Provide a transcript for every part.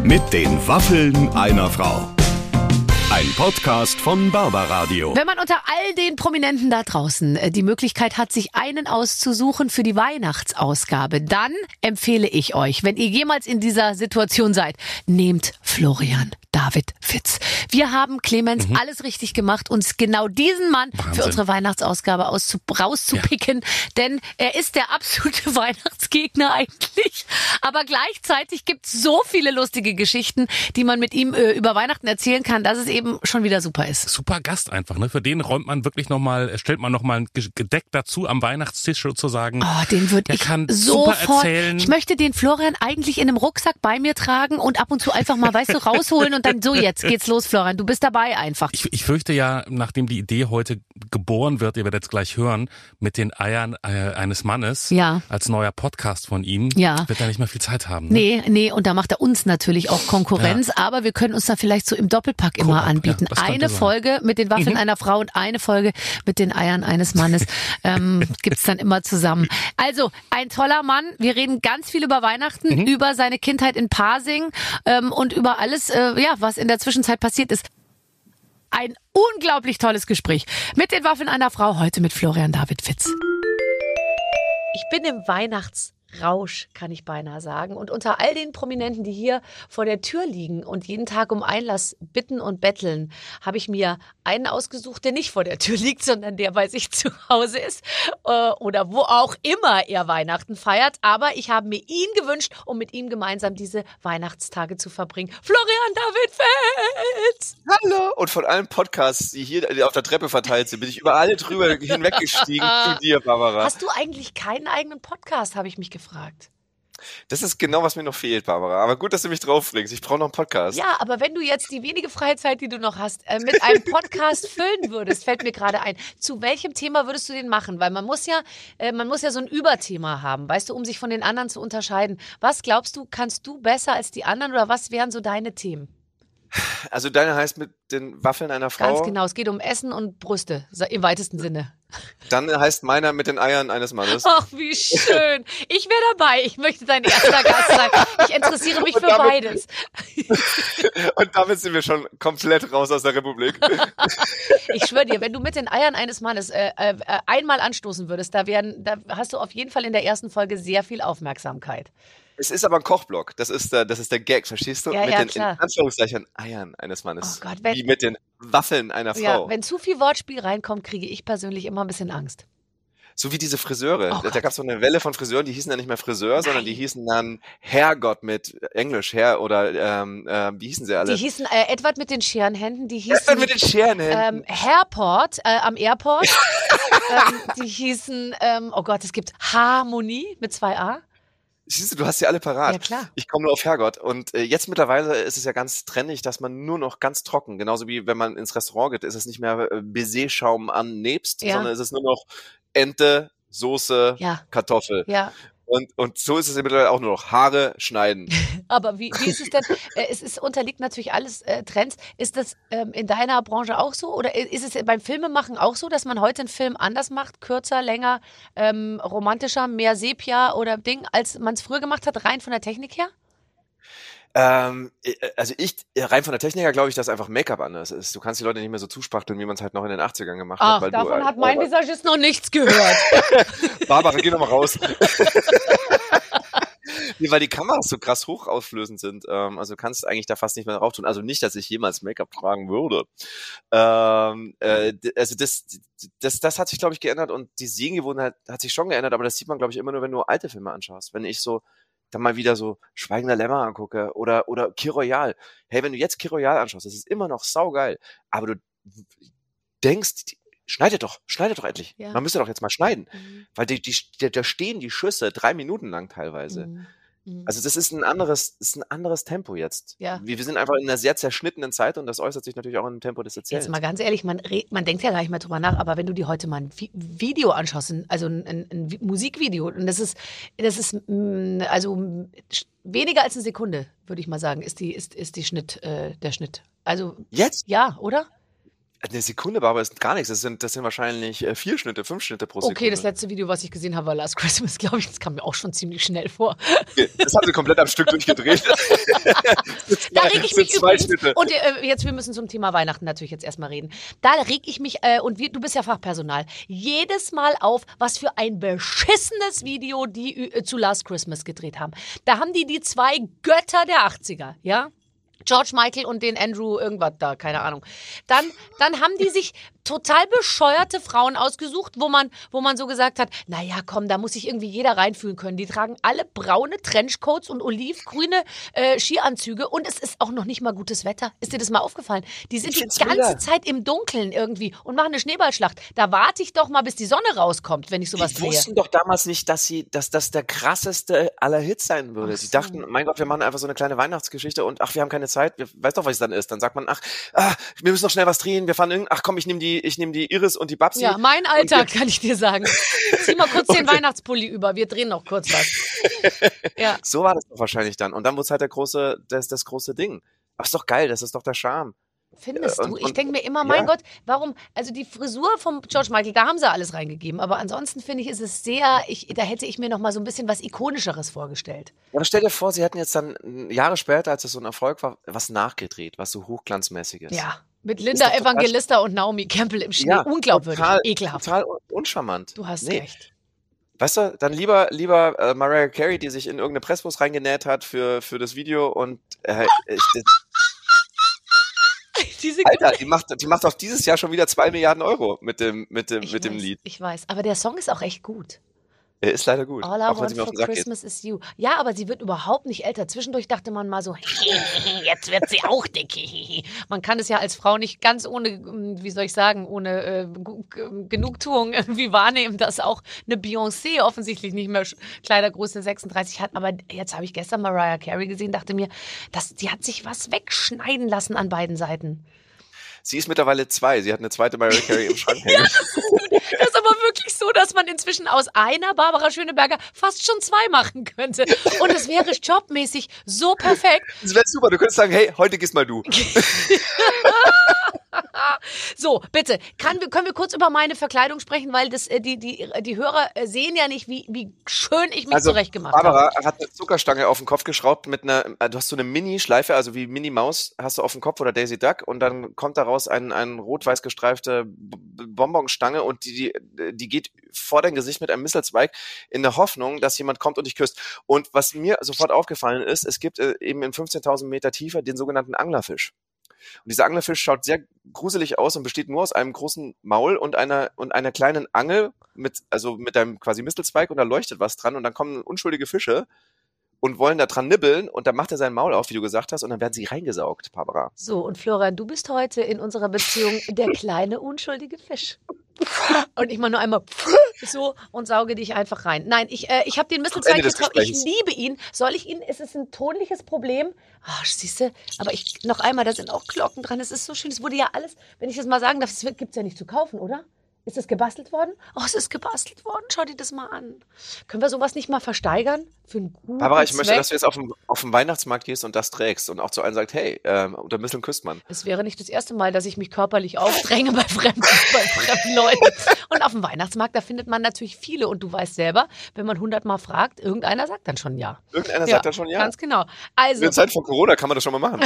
Mit den Waffeln einer Frau. Ein Podcast von Barbaradio. Wenn man unter all den Prominenten da draußen die Möglichkeit hat, sich einen auszusuchen für die Weihnachtsausgabe, dann empfehle ich euch, wenn ihr jemals in dieser Situation seid, nehmt Florian David Fitz. Wir haben, Clemens, alles richtig gemacht, uns genau diesen Mann für unsere Weihnachtsausgabe rauszupicken, denn er ist der absolute Weihnachtsgegner eigentlich. Aber gleichzeitig gibt es so viele lustige Geschichten, die man mit ihm über Weihnachten erzählen kann, dass es eben schon wieder super ist. Super Gast einfach, ne? Für den räumt man wirklich stellt man nochmal ein Gedeck dazu am Weihnachtstisch sozusagen. Oh, den würde ich kann sofort super erzählen. Ich möchte den Florian eigentlich in einem Rucksack bei mir tragen und ab und zu einfach mal, weißt du, rausholen und dann so, jetzt geht's los, Florian, du bist dabei einfach. Ich fürchte ja, nachdem die Idee heute geboren wird, ihr werdet es gleich hören, mit den Eiern eines Mannes, als neuer Podcast von ihm, wird er nicht mehr viel Zeit haben. Ne? Nee, und da macht er uns natürlich auch Konkurrenz, aber wir können uns da vielleicht so im Doppelpack immer anbieten. Eine Folge mit den Waffeln einer Frau und eine Folge mit den Eiern eines Mannes gibt's dann immer zusammen. Also, ein toller Mann. Wir reden ganz viel über Weihnachten, über seine Kindheit in Pasing und über alles, was in der Zwischenzeit passiert ist. Ein unglaublich tolles Gespräch mit den Waffeln einer Frau, heute mit Florian David Fitz. Ich bin im Weihnachtsrausch, kann ich beinahe sagen. Und unter all den Prominenten, die hier vor der Tür liegen und jeden Tag um Einlass bitten und betteln, habe ich mir einen ausgesucht, der nicht vor der Tür liegt, sondern der bei sich zu Hause ist oder wo auch immer er Weihnachten feiert. Aber ich habe mir ihn gewünscht, um mit ihm gemeinsam diese Weihnachtstage zu verbringen. Florian David Fitz! Hallo! Und von allen Podcasts, die hier auf der Treppe verteilt sind, bin ich über alle drüber hinweggestiegen zu dir, Barbara. Hast du eigentlich keinen eigenen Podcast, habe ich mich gefragt. Das ist genau, was mir noch fehlt, Barbara. Aber gut, dass du mich draufbringst. Ich brauche noch einen Podcast. Ja, aber wenn du jetzt die wenige freie Zeit, die du noch hast, mit einem Podcast füllen würdest, fällt mir gerade ein, zu welchem Thema würdest du den machen? Weil man muss ja so ein Überthema haben, weißt du, um sich von den anderen zu unterscheiden. Was glaubst du, kannst du besser als die anderen oder was wären so deine Themen? Also deine heißt mit den Waffeln einer Frau? Ganz genau, es geht um Essen und Brüste, im weitesten Sinne. Dann heißt meiner mit den Eiern eines Mannes. Ach, wie schön. Ich wäre dabei. Ich möchte dein erster Gast sein. Ich interessiere mich für beides. Und damit sind wir schon komplett raus aus der Republik. Ich schwöre dir, wenn du mit den Eiern eines Mannes einmal anstoßen würdest, da hast du auf jeden Fall in der ersten Folge sehr viel Aufmerksamkeit. Es ist aber ein Kochblock. Das ist der Gag, verstehst du? Ja, mit den klar. In Anführungszeichen Eiern eines Mannes. Oh Gott, wie mit den Waffeln einer Frau. Ja, wenn zu viel Wortspiel reinkommt, kriege ich persönlich immer ein bisschen Angst. So wie diese Friseure. Oh da gab es so eine Welle von Friseuren, die hießen dann nicht mehr Friseur, sondern die hießen dann Herrgott mit Englisch, Herr oder wie hießen sie alle? Die hießen Edward mit den Scherenhänden, die hießen Edward mit den Scherenhänden. Hairport am Airport. Die hießen, oh Gott, es gibt Harmonie mit 2 A. Siehst du, du hast sie alle parat. Ja, klar. Ich komme nur auf Herrgott. Und jetzt mittlerweile ist es ja ganz trendig, dass man nur noch ganz trocken, genauso wie wenn man ins Restaurant geht, ist es nicht mehr Baiser-Schaum an Nebst, sondern es ist nur noch Ente, Soße, Kartoffel. Ja. Und so ist es mittlerweile auch nur noch Haare schneiden. Aber wie ist es denn? Es unterliegt natürlich alles Trends. Ist das in deiner Branche auch so? Oder ist es beim Filmemachen auch so, dass man heute einen Film anders macht? Kürzer, länger, romantischer, mehr Sepia oder Ding, als man es früher gemacht hat, rein von der Technik her? Also rein von der Technik her glaube ich, dass einfach Make-up anders ist. Du kannst die Leute nicht mehr so zuspachteln, wie man es halt noch in den 80ern gemacht hat. Weil davon hat mein Visagist noch nichts gehört. Barbara, geh noch mal raus. Nee, weil die Kameras so krass hochauflösend sind. Also du kannst eigentlich da fast nicht mehr drauf tun. Also nicht, dass ich jemals Make-up tragen würde. Also das hat sich, glaube ich, geändert und die Sehgewohnheit hat sich schon geändert, aber das sieht man, glaube ich, immer nur, wenn du alte Filme anschaust. Wenn ich so dann mal wieder so Schweigender Lämmer angucke oder Kir Royal. Hey, wenn du jetzt Kir Royal anschaust, das ist immer noch saugeil. Aber du denkst, schneidet doch endlich. Ja. Man müsste doch jetzt mal schneiden. Weil da stehen die Schüsse 3 Minuten lang teilweise. Also das ist ein anderes Tempo jetzt. Ja. Wir sind einfach in einer sehr zerschnittenen Zeit und das äußert sich natürlich auch im Tempo des Erzählens. Jetzt mal ganz ehrlich, man denkt ja gar nicht mehr drüber nach, aber wenn du dir heute mal ein Video anschaust, also ein Musikvideo, und das ist also weniger als eine Sekunde, würde ich mal sagen, ist der Schnitt. Also jetzt? Ja, oder? Eine Sekunde, Barbara, ist gar nichts. Das sind wahrscheinlich 4 Schnitte, 5 Schnitte pro Sekunde. Okay, das letzte Video, was ich gesehen habe, war Last Christmas, glaube ich. Das kam mir auch schon ziemlich schnell vor. Okay, das haben sie komplett am Stück durchgedreht. Da reg ich mich übrigens, und jetzt, wir müssen zum Thema Weihnachten natürlich jetzt erstmal reden. Da reg ich mich, du bist ja Fachpersonal, jedes Mal auf, was für ein beschissenes Video die zu Last Christmas gedreht haben. Da haben die 2 Götter der 80er, ja? George Michael und den Andrew irgendwas da, keine Ahnung. Dann haben die sich total bescheuerte Frauen ausgesucht, wo man so gesagt hat, naja, komm, da muss sich irgendwie jeder reinfühlen können. Die tragen alle braune Trenchcoats und olivgrüne Skianzüge und es ist auch noch nicht mal gutes Wetter. Ist dir das mal aufgefallen? Die sind die ganze Zeit im Dunkeln irgendwie und machen eine Schneeballschlacht. Da warte ich doch mal, bis die Sonne rauskommt, wenn ich sowas drehe. Die wussten doch damals nicht, dass das der krasseste aller Hits sein würde. Sie dachten, mein Gott, wir machen einfach so eine kleine Weihnachtsgeschichte und wir haben keine Zeit. Weiß doch, was es dann ist. Dann sagt man, wir müssen noch schnell was drehen. Wir fahren komm, ich nehme die Iris und die Babsi. Ja, mein Alltag, kann ich dir sagen. Zieh mal kurz den Weihnachtspulli über. Wir drehen noch kurz was. Ja. So war das doch wahrscheinlich dann. Und dann wurde es halt das große Ding. Aber ist doch geil. Das ist doch der Charme. Findest du? Ich denke mir immer, mein Gott, warum, also die Frisur vom George Michael, da haben sie alles reingegeben, aber ansonsten finde ich, ist es da hätte ich mir noch mal so ein bisschen was Ikonischeres vorgestellt. Aber stell dir vor, sie hätten jetzt dann Jahre später, als es so ein Erfolg war, was nachgedreht, was so hochglanzmäßiges. Ja, mit Linda Evangelista und Naomi Campbell im Schnee. Ja, unglaubwürdig, ekelhaft. Total uncharmant. Du hast recht. Weißt du, dann lieber Mariah Carey, die sich in irgendeine Presswurst reingenäht hat für das Video und Alter, die macht auf dieses Jahr schon wieder 2 Milliarden Euro mit dem Lied. Ich weiß, aber der Song ist auch echt gut. Er ist leider gut. All I want for Christmas is you. Ja, aber sie wird überhaupt nicht älter. Zwischendurch dachte man mal so, jetzt wird sie auch dick. Man kann es ja als Frau nicht ganz ohne, wie soll ich sagen, ohne Genugtuung irgendwie wahrnehmen, dass auch eine Beyoncé offensichtlich nicht mehr Kleidergröße 36 hat. Aber jetzt habe ich gestern Mariah Carey gesehen, dachte mir, die hat sich was wegschneiden lassen an beiden Seiten. Sie ist mittlerweile 2. Sie hat eine zweite Mariah Carey im Schrank hängen. Ja, das ist aber wirklich so, dass man inzwischen aus einer Barbara Schöneberger fast schon 2 machen könnte. Und es wäre jobmäßig so perfekt. Das wäre super. Du könntest sagen, hey, heute gehst mal du. So, bitte, können wir kurz über meine Verkleidung sprechen, weil die Hörer sehen ja nicht, wie schön ich mich zurechtgemacht habe. Barbara hat eine Zuckerstange auf den Kopf geschraubt du hast so eine Mini-Schleife, also wie Minnie Maus hast du auf dem Kopf oder Daisy Duck und dann kommt daraus ein rot-weiß gestreifte Bonbonstange und die geht vor dein Gesicht mit einem Mistelzweig in der Hoffnung, dass jemand kommt und dich küsst. Und was mir sofort aufgefallen ist, es gibt eben in 15.000 Meter Tiefe den sogenannten Anglerfisch. Und dieser Anglerfisch schaut sehr gruselig aus und besteht nur aus einem großen Maul und einer kleinen Angel mit einem quasi Mistelzweig und da leuchtet was dran und dann kommen unschuldige Fische und wollen da dran nibbeln und dann macht er sein Maul auf, wie du gesagt hast, und dann werden sie reingesaugt, Barbara. So, und Florian, du bist heute in unserer Beziehung der kleine, unschuldige Fisch. Und ich mache nur einmal so und sauge dich einfach rein. Nein, ich habe den Mistelzweig getroffen. Ich liebe ihn. Soll ich ihn? Ist es ein tonliches Problem? Ach, siehst du? Aber noch einmal, da sind auch Glocken dran. Es ist so schön. Es wurde ja alles, wenn ich das mal sagen darf, es gibt es ja nicht zu kaufen, oder? Ist das gebastelt worden? Oh, es ist gebastelt worden. Schau dir das mal an. Können wir sowas nicht mal versteigern? Für einen guten Barbara, ich möchte, dass du jetzt auf den Weihnachtsmarkt gehst und das trägst und auch zu allen sagt, hey, unter Misteln küsst man. Es wäre nicht das erste Mal, dass ich mich körperlich aufdränge bei fremden Leuten. Und auf dem Weihnachtsmarkt, da findet man natürlich viele. Und du weißt selber, wenn man 100 Mal fragt, irgendeeiner sagt dann schon ja. Irgendeiner sagt dann schon ja. Ganz genau. Also, in der Zeit von Corona kann man das schon mal machen.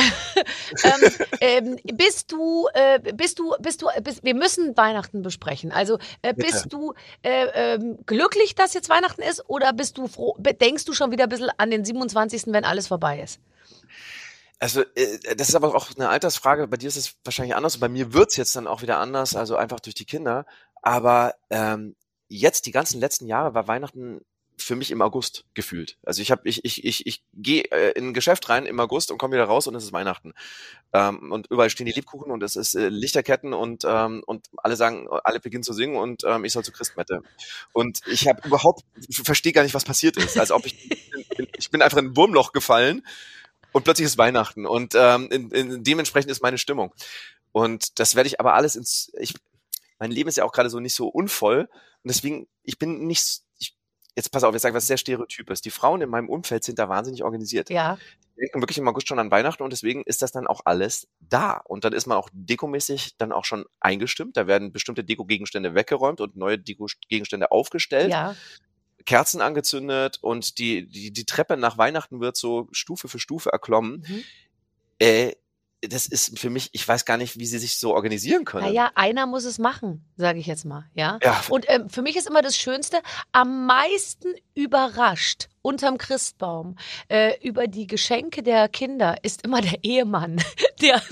Wir müssen Weihnachten besprechen. Also bist du glücklich, dass jetzt Weihnachten ist oder bist du froh, denkst du schon wieder ein bisschen an den 27., wenn alles vorbei ist? Also das ist aber auch eine Altersfrage. Bei dir ist es wahrscheinlich anders und bei mir wird's jetzt dann auch wieder anders, also einfach durch die Kinder. Aber jetzt, die ganzen letzten Jahre, war Weihnachten für mich im August gefühlt. Also ich gehe in ein Geschäft rein im August und komme wieder raus und es ist Weihnachten. Und überall stehen die Lebkuchen und es ist Lichterketten und alle beginnen zu singen und ich soll zur Christmette. Und ich verstehe gar nicht, was passiert ist. Als ob ich bin einfach in ein Wurmloch gefallen und plötzlich ist Weihnachten und dementsprechend ist meine Stimmung. Und das werde ich aber alles mein Leben ist ja auch gerade so nicht so unvoll und deswegen, jetzt pass auf, jetzt sag ich was sehr Stereotypes. Die Frauen in meinem Umfeld sind da wahnsinnig organisiert. Ja. Die denken wirklich im August schon an Weihnachten und deswegen ist das dann auch alles da. Und dann ist man auch dekomäßig dann auch schon eingestimmt. Da werden bestimmte Deko-Gegenstände weggeräumt und neue Deko-Gegenstände aufgestellt. Ja. Kerzen angezündet und die Treppe nach Weihnachten wird so Stufe für Stufe erklommen. Das ist für mich, ich weiß gar nicht, wie sie sich so organisieren können. Naja, einer muss es machen, sage ich jetzt mal. Ja. Ja. Und für mich ist immer das Schönste, am meisten überrascht unterm Christbaum über die Geschenke der Kinder ist immer der Ehemann, der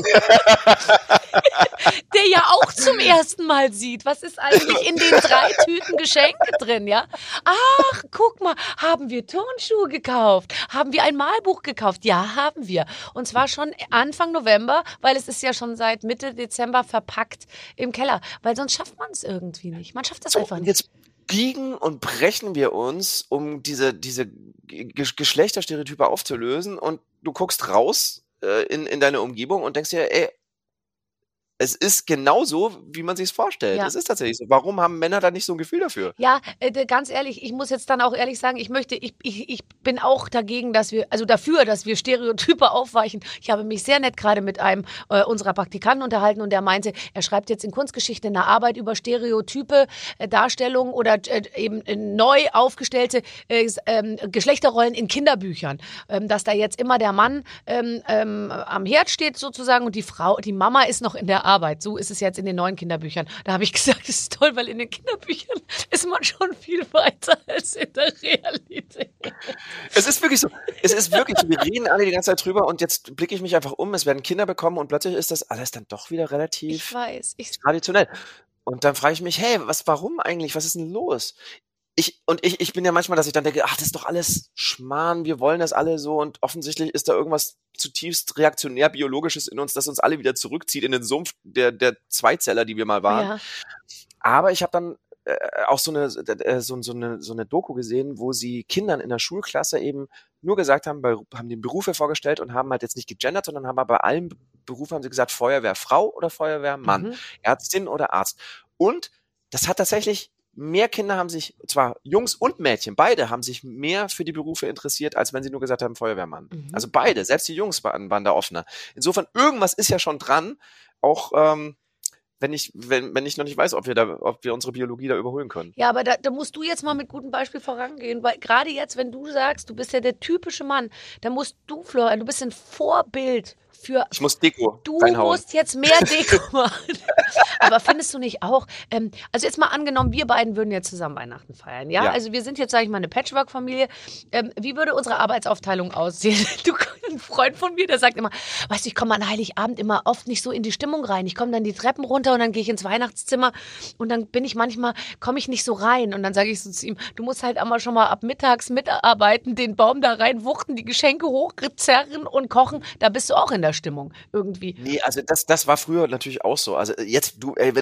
ja auch zum ersten Mal sieht, was ist eigentlich in den 3 Tüten Geschenke drin, ja? Ach, guck mal, haben wir Turnschuhe gekauft? Haben wir ein Malbuch gekauft? Ja, haben wir. Und zwar schon Anfang November, weil es ist ja schon seit Mitte Dezember verpackt im Keller, weil sonst schafft man es irgendwie nicht. Man schafft das einfach nicht. Jetzt biegen und brechen wir uns, um diese Geschlechterstereotype aufzulösen und du guckst raus in deine Umgebung und denkst dir, ey, es ist genauso, wie man sich es vorstellt. Es ist tatsächlich so. Warum haben Männer da nicht so ein Gefühl dafür? Ja, ganz ehrlich, ich muss jetzt dann auch ehrlich sagen, ich bin auch dagegen, dafür, dass wir Stereotype aufweichen. Ich habe mich sehr nett gerade mit einem unserer Praktikanten unterhalten und der meinte, er schreibt jetzt in Kunstgeschichte eine Arbeit über Stereotype, Darstellungen oder eben neu aufgestellte Geschlechterrollen in Kinderbüchern. Dass da jetzt immer der Mann am Herd steht sozusagen und die Mama ist noch in der Arbeit. So ist es jetzt in den neuen Kinderbüchern. Da habe ich gesagt, das ist toll, weil in den Kinderbüchern ist man schon viel weiter als in der Realität. Es ist wirklich so. Es ist wirklich so. Wir reden alle die ganze Zeit drüber und jetzt blicke ich mich einfach um. Es werden Kinder bekommen und plötzlich ist das alles dann doch wieder relativ traditionell. Und dann frage ich mich, hey, warum eigentlich? Was ist denn los? Ich bin ja manchmal, dass ich dann denke, ach, das ist doch alles Schmarrn, wir wollen das alle so und offensichtlich ist da irgendwas zutiefst reaktionär Biologisches in uns, das uns alle wieder zurückzieht in den Sumpf der Zweizeller, die wir mal waren. Ja. Aber ich habe dann auch so eine Doku gesehen, wo sie Kindern in der Schulklasse eben nur gesagt haben den Berufe vorgestellt und haben halt jetzt nicht gegendert, sondern haben aber bei allen Berufen haben sie gesagt, Feuerwehrfrau oder Feuerwehrmann, Ärztin oder Arzt. Und das hat tatsächlich mehr Kinder haben sich, zwar Jungs und Mädchen, beide haben sich mehr für die Berufe interessiert, als wenn sie nur gesagt haben, Feuerwehrmann. Also beide, selbst die Jungs waren da offener. Insofern, irgendwas ist ja schon dran, auch wenn ich noch nicht weiß, ob wir unsere Biologie da überholen können. Ja, aber da musst du jetzt mal mit gutem Beispiel vorangehen, weil gerade jetzt, wenn du sagst, du bist ja der typische Mann, dann musst du, Florian, du bist ein Vorbild ich muss Deko reinhauen. Du musst jetzt mehr Deko machen. Aber findest du nicht auch, also jetzt mal angenommen, wir beiden würden jetzt zusammen Weihnachten feiern, ja? Also wir sind jetzt, sage ich mal, eine Patchwork-Familie. Wie würde unsere Arbeitsaufteilung aussehen? Ein Freund von mir, der sagt immer, weißt du, ich komme an Heiligabend immer oft nicht so in die Stimmung rein. Ich komme dann die Treppen runter und dann gehe ich ins Weihnachtszimmer und dann komme ich nicht so rein. Und dann sage ich so zu ihm, du musst halt einmal schon mal ab mittags mitarbeiten, den Baum da reinwuchten, die Geschenke hochzerren und kochen. Da bist du auch in der Stimmung irgendwie. Nee, also das war früher natürlich auch so. Also jetzt wenn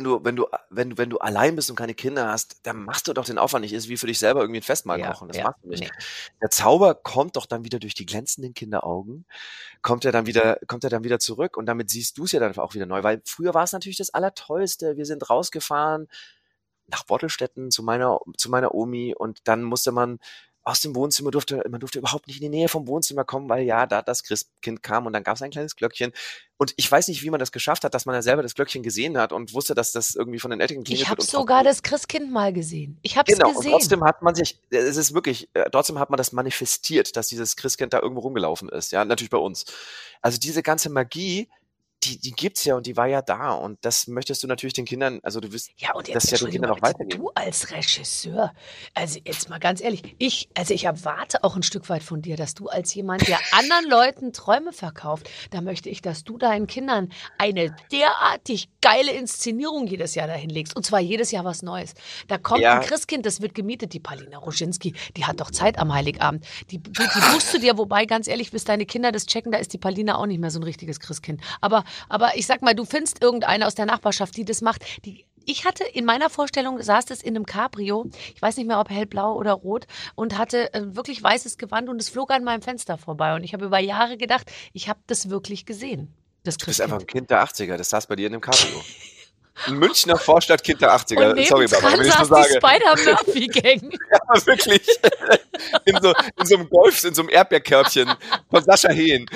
du allein bist und keine Kinder hast, dann machst du doch den Aufwand nicht. Ist wie für dich selber irgendwie ein Festmahl kochen. Das machst du nicht. Nee. Der Zauber kommt doch dann wieder durch die glänzenden Kinderaugen, kommt er dann wieder zurück und damit siehst du es ja dann auch wieder neu, weil früher war es natürlich das Allertollste. Wir sind rausgefahren nach Bottelstetten zu meiner Omi und dann musste man aus dem Wohnzimmer man durfte überhaupt nicht in die Nähe vom Wohnzimmer kommen, weil ja, da das Christkind kam und dann gab es ein kleines Glöckchen. Und ich weiß nicht, wie man das geschafft hat, dass man ja selber das Glöckchen gesehen hat und wusste, dass das irgendwie von den Eltern klingelt. Ich habe sogar das Christkind mal gesehen. Ich habe es gesehen. Und trotzdem hat man trotzdem hat man das manifestiert, dass dieses Christkind da irgendwo rumgelaufen ist. Ja, natürlich bei uns. Also diese ganze Magie, die gibt's ja und die war ja da und das möchtest du natürlich den Kindern, also du wirst das ja den Kindern auch weitergeben. Du als Regisseur, also jetzt mal ganz ehrlich, ich erwarte auch ein Stück weit von dir, dass du als jemand, der anderen Leuten Träume verkauft, da möchte ich, dass du deinen Kindern eine derartig geile Inszenierung jedes Jahr dahin legst und zwar jedes Jahr was Neues. Da kommt ein Christkind, das wird gemietet, die Paulina Roginski, die hat doch Zeit am Heiligabend. Die buchst du dir, wobei ganz ehrlich, bis deine Kinder das checken, da ist die Paulina auch nicht mehr so ein richtiges Christkind. Aber ich sag mal, du findest irgendeine aus der Nachbarschaft, die das macht. Ich hatte in meiner Vorstellung, saß das in einem Cabrio, ich weiß nicht mehr, ob hellblau oder rot, und hatte wirklich weißes Gewand und es flog an meinem Fenster vorbei. Und ich habe über Jahre gedacht, ich habe das wirklich gesehen. Das du bist einfach ein Kind der 80er, das saß bei dir in einem Cabrio. Ein Münchner Vorstadtkind der 80er. Und sorry, Barbara, wenn ich so sage. Die Spider-Murphy-Gang. Ja, wirklich. In so einem Golf, in so einem Erdbeerkörbchen von Sascha Hehn.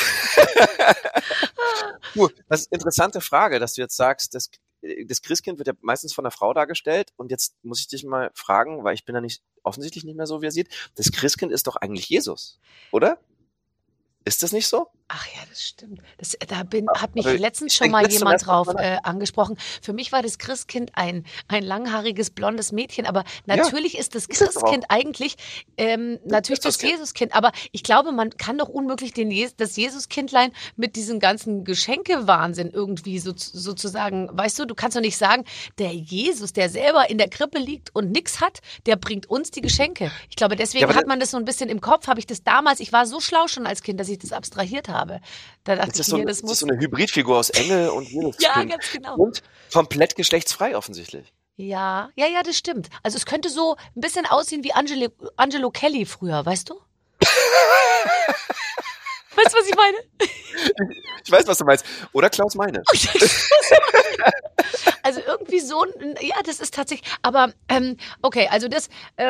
Das ist eine interessante Frage, dass du jetzt sagst, das Christkind wird ja meistens von einer Frau dargestellt. Und jetzt muss ich dich mal fragen, weil ich bin da offensichtlich nicht mehr so, wie er sieht. Das Christkind ist doch eigentlich Jesus, oder? Ist das nicht so? Ach ja, das stimmt. Hat mich letztens schon mal jemand drauf angesprochen. Für mich war das Christkind ein langhaariges, blondes Mädchen. Aber natürlich ist das Christkind eigentlich natürlich das Jesuskind. Aber ich glaube, man kann doch unmöglich das Jesuskindlein mit diesem ganzen Geschenkewahnsinn irgendwie sozusagen, weißt du kannst doch nicht sagen, der Jesus, der selber in der Krippe liegt und nichts hat, der bringt uns die Geschenke. Ich glaube, deswegen hat man das so ein bisschen im Kopf, habe ich das damals, ich war so schlau schon als Kind, dass ich das abstrahiert habe. Da dachte das ist so eine Hybridfigur aus Engel und Jesus. Ja, ganz genau. Und komplett geschlechtsfrei offensichtlich. Ja, das stimmt. Also es könnte so ein bisschen aussehen wie Angelo Kelly früher, weißt du? Weißt du, was ich meine? Ich weiß, was du meinst. Oder Klaus Meine. Also irgendwie so, das ist tatsächlich, aber okay, also das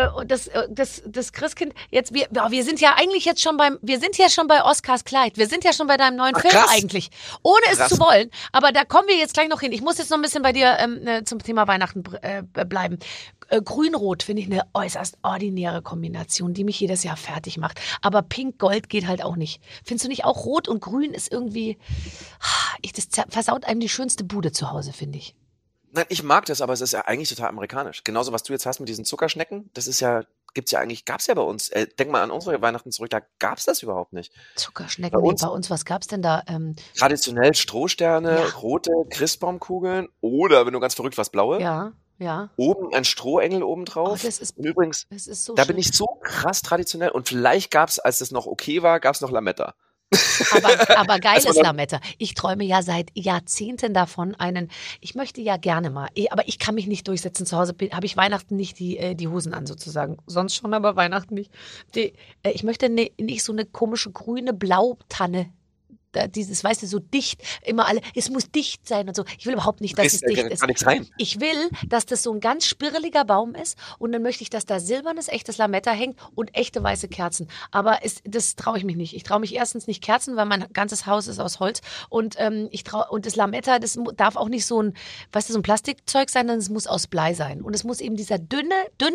Christkind, jetzt, wir sind ja eigentlich jetzt schon bei Oscars Kleid, wir sind ja schon bei deinem neuen Film eigentlich, ohne es zu wollen, aber da kommen wir jetzt gleich noch hin. Ich muss jetzt noch ein bisschen bei dir zum Thema Weihnachten bleiben. Grün-Rot finde ich eine äußerst ordinäre Kombination, die mich jedes Jahr fertig macht, aber Pink-Gold geht halt auch nicht. Findest du nicht auch Rot und Grün ist irgendwie, das versaut einem die schönste Bude zu Hause, finde ich. Nein, ich mag das, aber es ist ja eigentlich total amerikanisch. Genauso, was du jetzt hast mit diesen Zuckerschnecken, das ist ja, gab's ja bei uns. Denk mal an unsere Weihnachten zurück, da gab's das überhaupt nicht. Zuckerschnecken, bei uns, was gab's denn da? Traditionell Strohsterne, rote Christbaumkugeln oder, wenn du ganz verrückt warst, blaue. Ja. Oben ein Strohengel obendrauf. Das ist, und übrigens, das ist so da schön. bin ich so krass traditionell und vielleicht gab's, als es noch okay war, gab's noch Lametta. Aber geiles Lametta. Ich träume ja seit Jahrzehnten davon ich möchte ja gerne mal, aber ich kann mich nicht durchsetzen. Zu Hause habe ich Weihnachten nicht die Hosen an sozusagen. Sonst schon, aber Weihnachten nicht. Ich möchte nicht so eine komische grüne Blautanne. Dieses, weißt du, so dicht, immer es muss dicht sein und so. Ich will überhaupt nicht, dass es dicht ist. Ich will, dass das so ein ganz spirreliger Baum ist und dann möchte ich, dass da silbernes, echtes Lametta hängt und echte weiße Kerzen. Aber das traue ich mich nicht. Ich traue mich erstens nicht Kerzen, weil mein ganzes Haus ist aus Holz und und das Lametta, das darf auch nicht so ein Plastikzeug sein, sondern es muss aus Blei sein und es muss eben dieser dünne,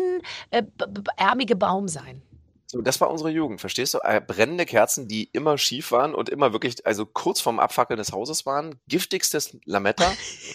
ärmige Baum sein. So, das war unsere Jugend, verstehst du? Brennende Kerzen, die immer schief waren und immer wirklich, also kurz vorm Abfackeln des Hauses waren. Giftigstes Lametta.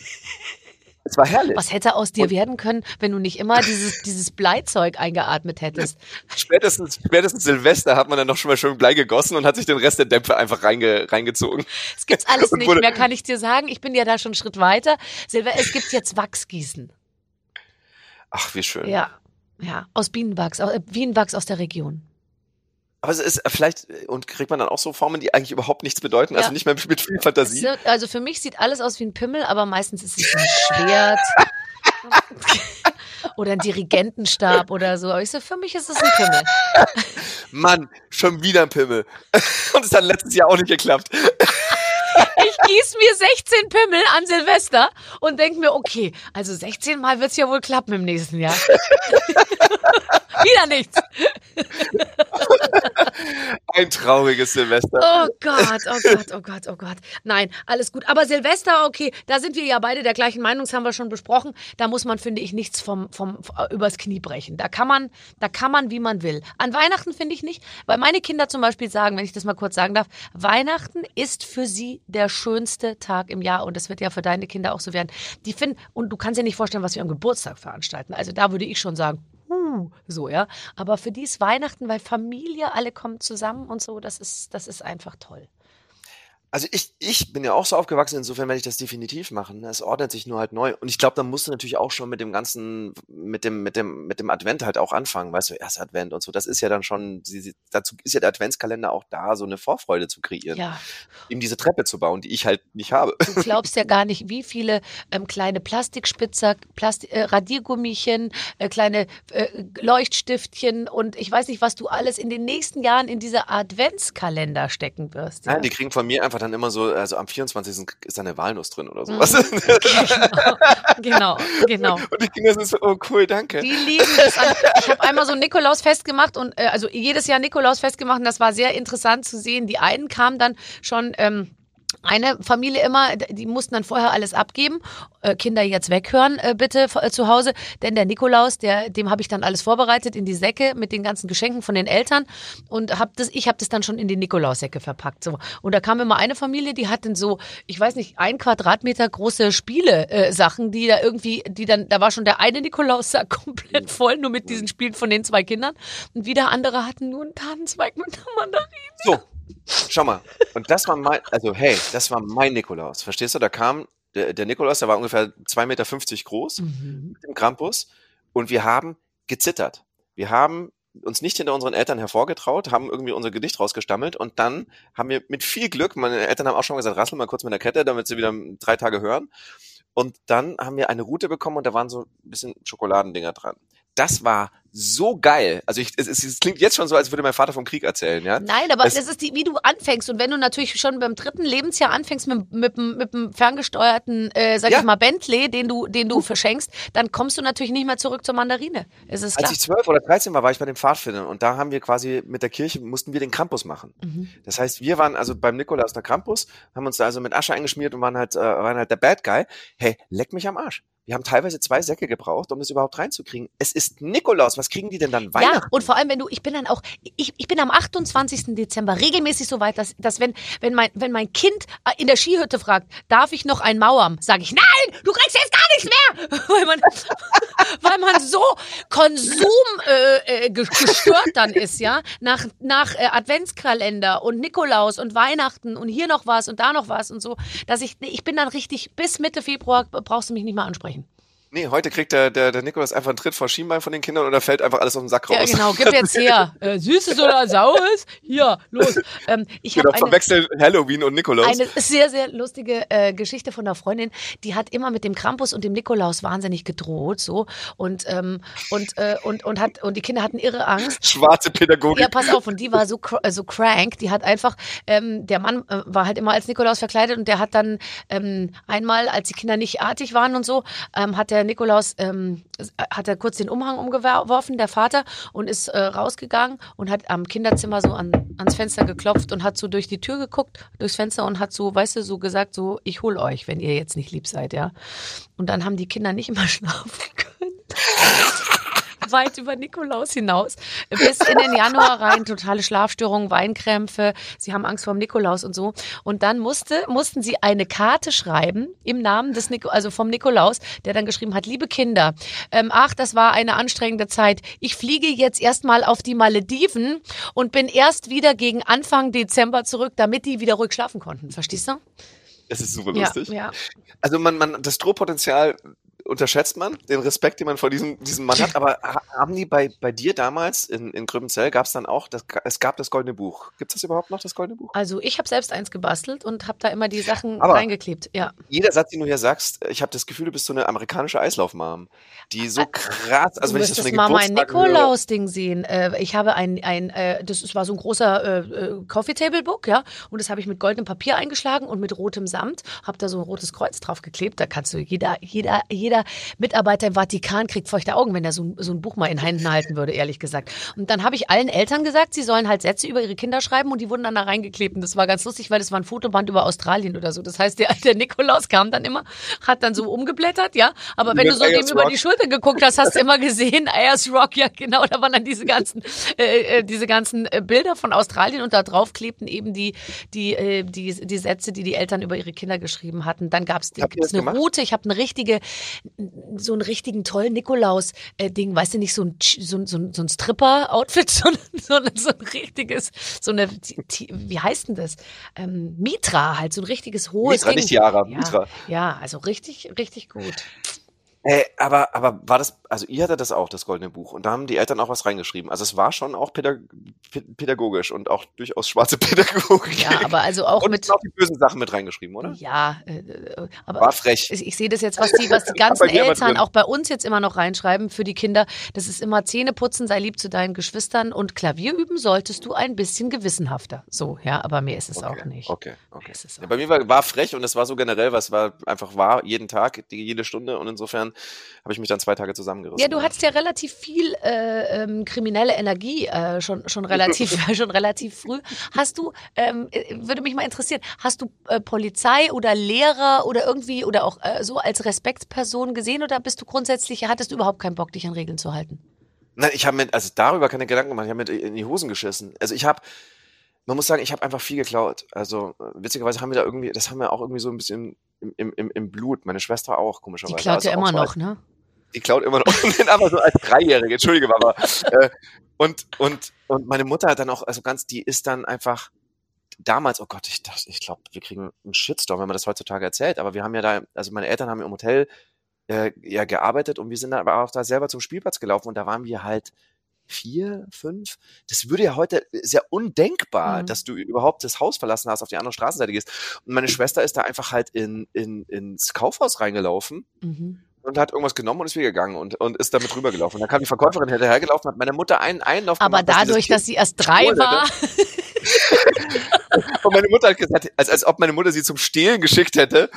Es war herrlich. Was hätte aus dir werden können, wenn du nicht immer dieses Bleizeug eingeatmet hättest? Spätestens Silvester hat man dann noch schon mal schön Blei gegossen und hat sich den Rest der Dämpfe einfach reingezogen. Es gibt's alles nicht mehr, kann ich dir sagen. Ich bin ja da schon einen Schritt weiter. Es gibt jetzt Wachsgießen. Ach, wie schön. Ja, aus Bienenwachs aus der Region. Aber es ist vielleicht, und kriegt man dann auch so Formen, die eigentlich überhaupt nichts bedeuten, also nicht mehr mit viel Fantasie? Also für mich sieht alles aus wie ein Pimmel, aber meistens ist es ein Schwert oder ein Dirigentenstab oder so. Aber für mich ist es ein Pimmel. Mann, schon wieder ein Pimmel. Und es hat letztes Jahr auch nicht geklappt. Ich gieße mir 16 Pimmel an Silvester und denke mir, okay, also 16 Mal wird es ja wohl klappen im nächsten Jahr. Wieder nichts. Ein trauriges Silvester. Oh Gott. Nein, alles gut. Aber Silvester, okay, da sind wir ja beide der gleichen Meinung, das haben wir schon besprochen. Da muss man, finde ich, nichts übers Knie brechen. Da kann man, wie man will. An Weihnachten finde ich nicht, weil meine Kinder zum Beispiel sagen, wenn ich das mal kurz sagen darf, Weihnachten ist für sie der schönste Tag im Jahr und das wird ja für deine Kinder auch so werden. Die finden, und du kannst dir nicht vorstellen, was wir am Geburtstag veranstalten. Also da würde ich schon sagen, so, ja. Aber für die ist Weihnachten, weil Familie, alle kommen zusammen und so, das ist einfach toll. Also ich bin ja auch so aufgewachsen, insofern werde ich das definitiv machen. Es ordnet sich nur halt neu. Und ich glaube, da musst du natürlich auch schon mit dem ganzen, mit dem Advent halt auch anfangen, weißt du, erster Advent und so. Das ist ja dann schon, dazu ist ja der Adventskalender auch da, so eine Vorfreude zu kreieren. Ja. Eben diese Treppe zu bauen, die ich halt nicht habe. Du glaubst ja gar nicht, wie viele kleine Plastikspitzer, Radiergummischen, kleine Leuchtstiftchen und ich weiß nicht, was du alles in den nächsten Jahren in diese Adventskalender stecken wirst. Ja? Nein, die kriegen von mir einfach einfach dann immer so, also am 24. ist da eine Walnuss drin oder sowas. Genau. Und die Kinder sind so, oh cool, danke. Die lieben das. Ich habe einmal so ein Nikolausfest gemacht und also jedes Jahr Nikolausfest gemacht und das war sehr interessant zu sehen. Die einen kamen dann schon eine Familie immer, die mussten dann vorher alles abgeben. Kinder jetzt weghören, bitte zu Hause. Denn der Nikolaus, dem habe ich dann alles vorbereitet in die Säcke mit den ganzen Geschenken von den Eltern. Und ich habe das dann schon in die Nikolaussäcke verpackt. So. Und da kam immer eine Familie, die hatten so, ich weiß nicht, 1 Quadratmeter große Spiele-Sachen, da war schon der eine Nikolaussack komplett voll, nur mit diesen Spielen von den 2 Kindern. Und wieder andere hatten nur einen Tannenzweig mit einer Mandarine. So. Schau mal, und das war mein Nikolaus, verstehst du? Da kam der Nikolaus, der war ungefähr 2,50 Meter groß, mit dem Krampus, und wir haben gezittert. Wir haben uns nicht hinter unseren Eltern hervorgetraut, haben irgendwie unser Gedicht rausgestammelt und dann haben wir mit viel Glück, meine Eltern haben auch schon gesagt, rassel mal kurz mit der Kette, damit sie wieder 3 Tage hören, und dann haben wir eine Route bekommen und da waren so ein bisschen Schokoladendinger dran. Das war so geil. Also es klingt jetzt schon so, als würde mein Vater vom Krieg erzählen, ja? Nein, aber das ist wie du anfängst. Und wenn du natürlich schon beim 3. Lebensjahr anfängst mit dem ferngesteuerten, ich mal, Bentley, den du verschenkst, dann kommst du natürlich nicht mehr zurück zur Mandarine. Es ist klar. Als ich 12 oder 13 war ich bei den Pfadfindern und da haben wir quasi mit der Kirche, mussten wir den Krampus machen. Das heißt, wir waren also beim Nikolaus der Krampus, haben uns da also mit Asche eingeschmiert und waren halt der Bad Guy. Hey, leck mich am Arsch. Wir haben teilweise 2 Säcke gebraucht, um das überhaupt reinzukriegen. Es ist Nikolaus. Was kriegen die denn dann Weihnachten? Ja, und vor allem, ich bin am 28. Dezember regelmäßig so weit, dass wenn mein Kind in der Skihütte fragt, darf ich noch ein Mauern? Sage ich, nein, du kriegst jetzt gar nichts mehr. Weil man so gestört dann ist, ja, nach Adventskalender und Nikolaus und Weihnachten und hier noch was und da noch was und so, dass ich bin dann richtig, bis Mitte Februar brauchst du mich nicht mehr ansprechen. Nee, heute kriegt der Nikolaus einfach einen Tritt vor Schienbein von den Kindern und da fällt einfach alles aus dem Sack raus. Ja, genau, gib jetzt her. Süßes oder Saures? Hier, los. Ich verwechseln Halloween und Nikolaus. Eine sehr, sehr lustige Geschichte von einer Freundin, die hat immer mit dem Krampus und dem Nikolaus wahnsinnig gedroht, so. Und die Kinder hatten irre Angst. Schwarze Pädagogik. Ja, pass auf, und die war so crank, die hat einfach, der Mann war halt immer als Nikolaus verkleidet und der hat dann einmal, als die Kinder nicht artig waren und so, hat der Nikolaus hat er kurz den Umhang umgeworfen, der Vater, und ist rausgegangen und hat am Kinderzimmer so ans Fenster geklopft und hat so durch die Tür geguckt, durchs Fenster, und hat so, weißt du, so gesagt, so, ich hol euch, wenn ihr jetzt nicht lieb seid, ja. Und dann haben die Kinder nicht immer schlafen können. Weit über Nikolaus hinaus, bis in den Januar rein, totale Schlafstörungen, Weinkrämpfe, sie haben Angst vor dem Nikolaus und so. Und dann mussten sie eine Karte schreiben im Namen vom Nikolaus, der dann geschrieben hat, liebe Kinder, das war eine anstrengende Zeit. Ich fliege jetzt erstmal auf die Malediven und bin erst wieder gegen Anfang Dezember zurück, damit die wieder ruhig schlafen konnten. Verstehst du? Es ist super lustig. Ja. Also das Drohpotenzial unterschätzt man, den Respekt, den man vor diesem Mann hat, aber haben die bei dir damals in Gröbenzell, gab es dann auch, es gab das Goldene Buch. Gibt es das überhaupt noch, das Goldene Buch? Also ich habe selbst eins gebastelt und habe da immer die Sachen reingeklebt, ja. Jeder Satz, den du hier sagst, ich habe das Gefühl, du bist so eine amerikanische Eislaufmom, die so krass, also wenn ich das von der mal mein Nikolaus-Ding sehen. Ich habe das war so ein großer Coffee Table Book, ja, und das habe ich mit goldenem Papier eingeschlagen und mit rotem Samt, habe da so ein rotes Kreuz drauf geklebt, da kannst du jeder Mitarbeiter im Vatikan kriegt feuchte Augen, wenn er so ein Buch mal in Händen halten würde, ehrlich gesagt. Und dann habe ich allen Eltern gesagt, sie sollen halt Sätze über ihre Kinder schreiben und die wurden dann da reingeklebt. Und das war ganz lustig, weil das war ein Fotoband über Australien oder so. Das heißt, der Nikolaus kam dann immer, hat dann so umgeblättert, ja. Aber wenn du so dem über die Schulter geguckt hast, hast du immer gesehen, Ayers Rock, ja genau, da waren dann diese ganzen Bilder von Australien und da drauf klebten eben die Sätze, die Eltern über ihre Kinder geschrieben hatten. Dann gibt's eine Route, ich habe so einen richtigen tollen Nikolaus-Ding, weißt du, nicht so ein Stripper-Outfit, sondern so ein richtiges, wie heißt denn das? Mitra halt, so ein richtiges hohes Mitra, Ding. nicht Tiara, Mitra. Ja, also richtig, richtig gut. Aber war das, also ihr hattet das auch, das Goldene Buch, und da haben die Eltern auch was reingeschrieben. Also es war schon auch pädagogisch und auch durchaus schwarze Pädagogik. Ja, aber also auch und mit... auch die bösen Sachen mit reingeschrieben, oder? Ja, aber... War frech. Ich sehe das jetzt, was die ganzen Eltern auch bei uns jetzt immer noch reinschreiben für die Kinder. Das ist immer Zähne putzen, sei lieb zu deinen Geschwistern und Klavier üben solltest du ein bisschen gewissenhafter. So, ja, aber mehr ist es auch nicht. Okay. Ja, bei mir war frech und es war so generell, was war einfach wahr, jeden Tag, jede Stunde, und insofern habe ich mich dann 2 Tage zusammengerissen. Ja, du hattest ja relativ viel kriminelle Energie schon relativ früh. Hast du, würde mich mal interessieren, hast du Polizei oder Lehrer oder irgendwie oder auch so als Respektsperson gesehen, oder bist du grundsätzlich, hattest du überhaupt keinen Bock, dich an Regeln zu halten? Nein, ich habe mir darüber keine Gedanken gemacht, ich habe mir in die Hosen geschissen. Also man muss sagen, ich habe einfach viel geklaut. Also witzigerweise haben wir auch irgendwie so ein bisschen im Blut. Meine Schwester auch, komischerweise. Die klaut ja immer noch, ne? Die klaut immer noch, aber so als 3-Jährige, Entschuldige Mama. Und meine Mutter hat dann auch, also die ist dann einfach damals, oh Gott, ich glaube, wir kriegen einen Shitstorm, wenn man das heutzutage erzählt, aber wir haben ja da, also meine Eltern haben im Hotel gearbeitet und wir sind dann aber auch da selber zum Spielplatz gelaufen und da waren wir halt 4, 5. Das würde ja heute sehr undenkbar, dass du überhaupt das Haus verlassen hast, auf die andere Straßenseite gehst. Und meine Schwester ist da einfach halt ins Kaufhaus reingelaufen und hat irgendwas genommen und ist wieder gegangen und ist damit rübergelaufen. Und dann kam die Verkäuferin hinterhergelaufen, hat meiner Mutter einen Einlauf gemacht. Aber dadurch, dass sie erst 3 war... Und meine Mutter hat gesagt, als ob meine Mutter sie zum Stehlen geschickt hätte.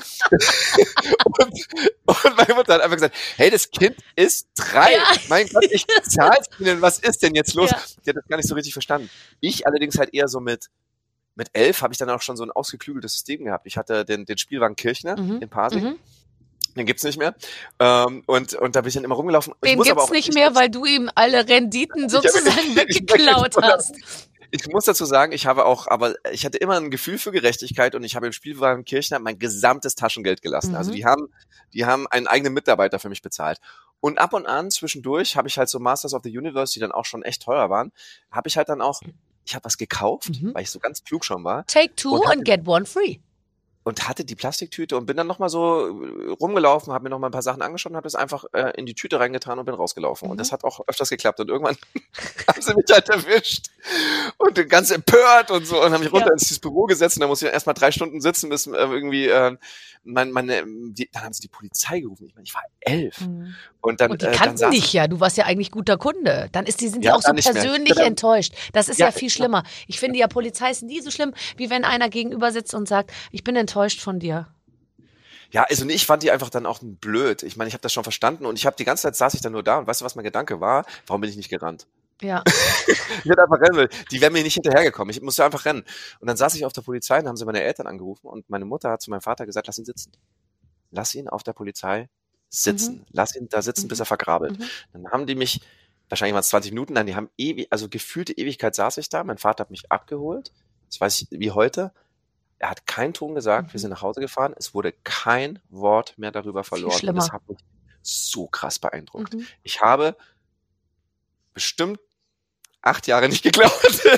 und meine Mutter hat einfach gesagt, hey, das Kind ist 3. Ja. Mein Gott, ich zahl's Ihnen. Was ist denn jetzt los? Ja. Die hat das gar nicht so richtig verstanden. Ich allerdings halt eher so mit 11 habe ich dann auch schon so ein ausgeklügeltes System gehabt. Ich hatte den Spielwagen Kirchner in Pasing. Den gibt's nicht mehr. Und da bin ich dann immer rumgelaufen. Den gibt's nicht mehr, weil du ihm alle Renditen sozusagen weggeklaut hast. Ich muss dazu sagen, ich hatte immer ein Gefühl für Gerechtigkeit und ich habe im Spielwagen Kirchner mein gesamtes Taschengeld gelassen. Also die haben einen eigenen Mitarbeiter für mich bezahlt. Und ab und an zwischendurch habe ich halt so Masters of the Universe, die dann auch schon echt teuer waren, habe ich halt dann auch, ich habe was gekauft, weil ich so ganz klug schon war. Take 2 and get 1 free. Und hatte die Plastiktüte und bin dann nochmal so rumgelaufen, habe mir nochmal ein paar Sachen angeschaut und habe das einfach in die Tüte reingetan und bin rausgelaufen. Und das hat auch öfters geklappt. Und irgendwann haben sie mich halt erwischt und ganz empört und so und haben mich runter ins Büro gesetzt und da musste ich erstmal 3 Stunden sitzen, bis irgendwie dann haben sie die Polizei gerufen. Ich meine, ich war 11. Und die kannten dich ja, du warst ja eigentlich guter Kunde. Dann sind die auch so persönlich enttäuscht. Das ist ja viel schlimmer. Ich finde ja, Polizei ist nie so schlimm, wie wenn einer gegenüber sitzt und sagt, ich bin enttäuscht von dir. Ja, also ich fand die einfach dann auch blöd. Ich meine, ich habe das schon verstanden und die ganze Zeit saß ich dann nur da und weißt du, was mein Gedanke war? Warum bin ich nicht gerannt? Ja. Ich hätte einfach rennen will. Die wären mir nicht hinterhergekommen. Ich musste einfach rennen. Und dann saß ich auf der Polizei und haben sie meine Eltern angerufen und meine Mutter hat zu meinem Vater gesagt, lass ihn sitzen. Lass ihn auf der Polizei sitzen. Lass ihn da sitzen, bis er vergrabelt. Dann haben die mich, wahrscheinlich waren es 20 Minuten, dann die haben also gefühlte Ewigkeit saß ich da. Mein Vater hat mich abgeholt. Das weiß ich wie heute. Er hat keinen Ton gesagt. Wir sind nach Hause gefahren. Es wurde kein Wort mehr darüber verloren. Und das hat mich so krass beeindruckt. Ich habe bestimmt 8 Jahre nicht geklaut.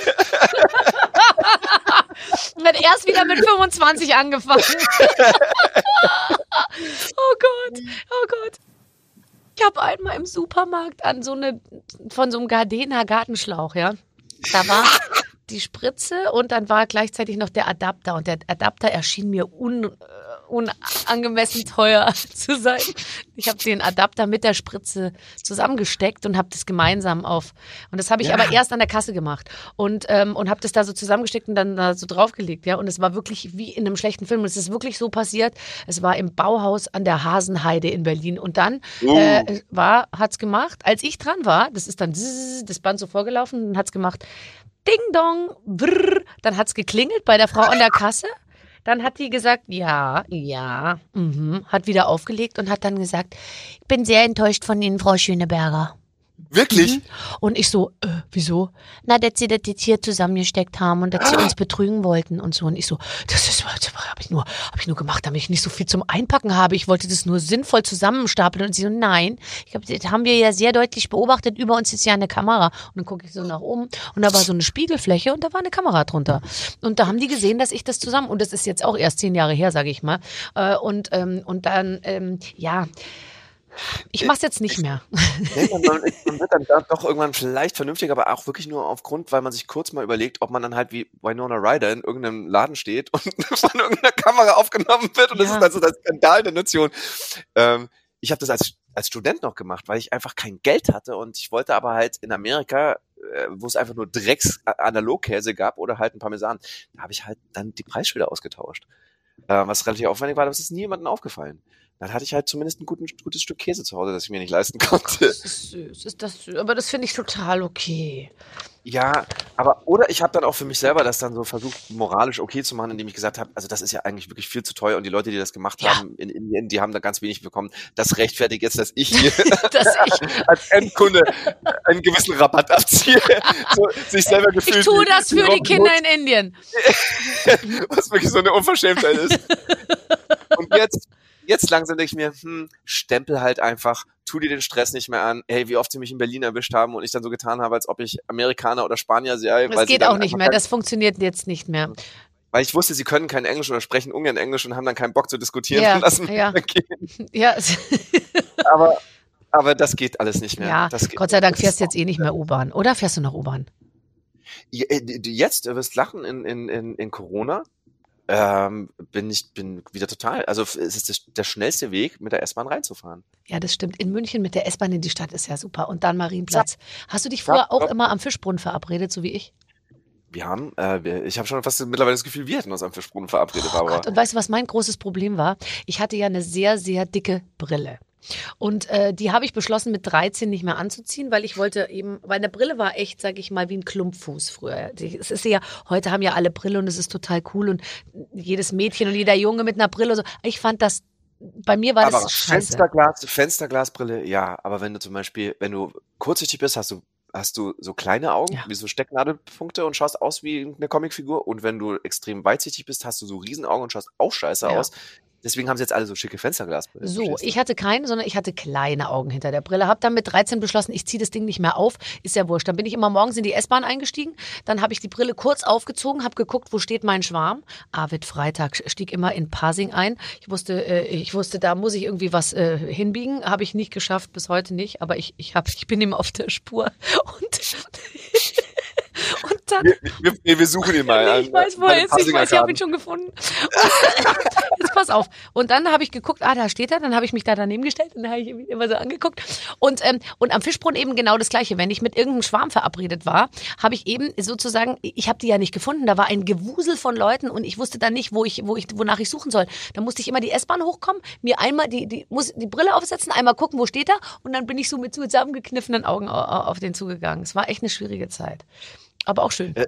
Und hat erst wieder mit 25 angefangen. Oh Gott. Ich habe einmal im Supermarkt von so einem Gardena Gartenschlauch, ja. Da war die Spritze und dann war gleichzeitig noch der Adapter. Und der Adapter erschien mir unangemessen teuer zu sein. Ich habe den Adapter mit der Spritze zusammengesteckt und habe das gemeinsam und das habe ich aber erst an der Kasse gemacht und habe das da so zusammengesteckt und dann da so draufgelegt, ja, und es war wirklich wie in einem schlechten Film und es ist wirklich so passiert. Es war im Bauhaus an der Hasenheide in Berlin und dann hat's gemacht, als ich dran war, das ist dann das Band so vorgelaufen und hat's gemacht, Ding Dong, brrr, dann hat's geklingelt bei der Frau an der Kasse. Dann hat die gesagt, ja, hat wieder aufgelegt und hat dann gesagt, ich bin sehr enttäuscht von Ihnen, Frau Schöneberger. Wirklich? Und ich so, wieso? Na, dass sie das jetzt hier zusammengesteckt haben und dass sie uns betrügen wollten und so. Und ich so, das habe ich nur gemacht, damit ich nicht so viel zum Einpacken habe. Ich wollte das nur sinnvoll zusammenstapeln. Und sie so, nein, das haben wir ja sehr deutlich beobachtet. Über uns ist ja eine Kamera. Und dann gucke ich so nach oben und da war so eine Spiegelfläche und da war eine Kamera drunter. Und da haben die gesehen, dass ich das zusammen, und das ist jetzt auch erst 10 Jahre her, sage ich mal. Und dann, Ich mach's jetzt nicht mehr. Nee, man wird dann doch irgendwann vielleicht vernünftig, aber auch wirklich nur aufgrund, weil man sich kurz mal überlegt, ob man dann halt wie Winona Ryder in irgendeinem Laden steht und von irgendeiner Kamera aufgenommen wird und das ist also der Skandal der Nation. Ich habe das als Student noch gemacht, weil ich einfach kein Geld hatte und ich wollte aber halt in Amerika, wo es einfach nur Drecks-Analogkäse gab oder halt ein Parmesan, da habe ich halt dann die Preisschilder ausgetauscht. Was relativ aufwendig war, aber es ist niemandem aufgefallen. Dann hatte ich halt zumindest ein gutes Stück Käse zu Hause, das ich mir nicht leisten konnte. Das ist süß, aber das finde ich total okay. Ja, oder ich habe dann auch für mich selber das dann so versucht, moralisch okay zu machen, indem ich gesagt habe, also das ist ja eigentlich wirklich viel zu teuer und die Leute, die das gemacht haben in Indien, die haben da ganz wenig bekommen. Das rechtfertigt jetzt, dass ich hier als Endkunde einen gewissen Rabatt abziehe. So, sich selber gefühlt. Ich tue das für die Kinder in Indien. Was wirklich so eine Unverschämtheit ist. Und jetzt langsam denke ich mir, stempel halt einfach, tu dir den Stress nicht mehr an. Hey, wie oft sie mich in Berlin erwischt haben und ich dann so getan habe, als ob ich Amerikaner oder Spanier sei. Das geht auch nicht mehr, das funktioniert jetzt nicht mehr. Weil ich wusste, sie können kein Englisch oder sprechen ungern Englisch und haben dann keinen Bock zu diskutieren und lassen mich gehen. Ja. aber das geht alles nicht mehr. Ja, Gott sei Dank fährst du jetzt eh nicht mehr U-Bahn. Oder fährst du noch U-Bahn? Jetzt, du wirst lachen, in Corona bin wieder total, also es ist der schnellste Weg, mit der S-Bahn reinzufahren. Ja, das stimmt. In München mit der S-Bahn in die Stadt ist ja super. Und dann Marienplatz. Ja. Hast du dich früher auch immer am Fischbrunnen verabredet, so wie ich? Ich habe schon fast mittlerweile das Gefühl, wir hätten uns am Fischbrunnen verabredet. Gott. Und weißt du, was mein großes Problem war? Ich hatte ja eine sehr, sehr dicke Brille. Und die habe ich beschlossen, mit 13 nicht mehr anzuziehen, weil ich wollte eben, weil eine Brille war echt, sag ich mal, wie ein Klumpfuß früher. Es ist ja, heute haben ja alle Brille und es ist total cool und jedes Mädchen und jeder Junge mit einer Brille und so. Ich fand das, bei mir war das scheiße. Fensterglasbrille, ja, aber wenn du kurzsichtig bist, hast du so kleine Augen, wie so Stecknadelpunkte und schaust aus wie eine Comicfigur und wenn du extrem weitsichtig bist, hast du so Riesenaugen und schaust auch scheiße aus. Deswegen haben sie jetzt alle so schicke Fensterglasbrillen. So, ich hatte keine, sondern ich hatte kleine Augen hinter der Brille. Hab dann mit 13 beschlossen, ich ziehe das Ding nicht mehr auf. Ist ja wurscht. Dann bin ich immer morgens in die S-Bahn eingestiegen. Dann habe ich die Brille kurz aufgezogen, habe geguckt, wo steht mein Schwarm. Arvid Freitag stieg immer in Pasing ein. Ich wusste, da muss ich irgendwie was hinbiegen. Habe ich nicht geschafft, bis heute nicht. Aber ich bin ihm auf der Spur. Und dann, wir suchen ihn mal. Ich weiß, wo er ist. Ich habe ihn schon gefunden. Jetzt pass auf. Und dann habe ich geguckt, da steht er. Dann habe ich mich da daneben gestellt und dann habe ich ihn immer so angeguckt. Und am Fischbrunnen eben genau das Gleiche. Wenn ich mit irgendeinem Schwarm verabredet war, habe ich eben sozusagen, ich habe die ja nicht gefunden. Da war ein Gewusel von Leuten und ich wusste dann nicht, wonach ich suchen soll. Da musste ich immer die S-Bahn hochkommen, mir einmal die Brille aufsetzen, einmal gucken, wo steht er. Und dann bin ich so mit zusammengekniffenen Augen auf den zugegangen. Es war echt eine schwierige Zeit. Aber auch schön.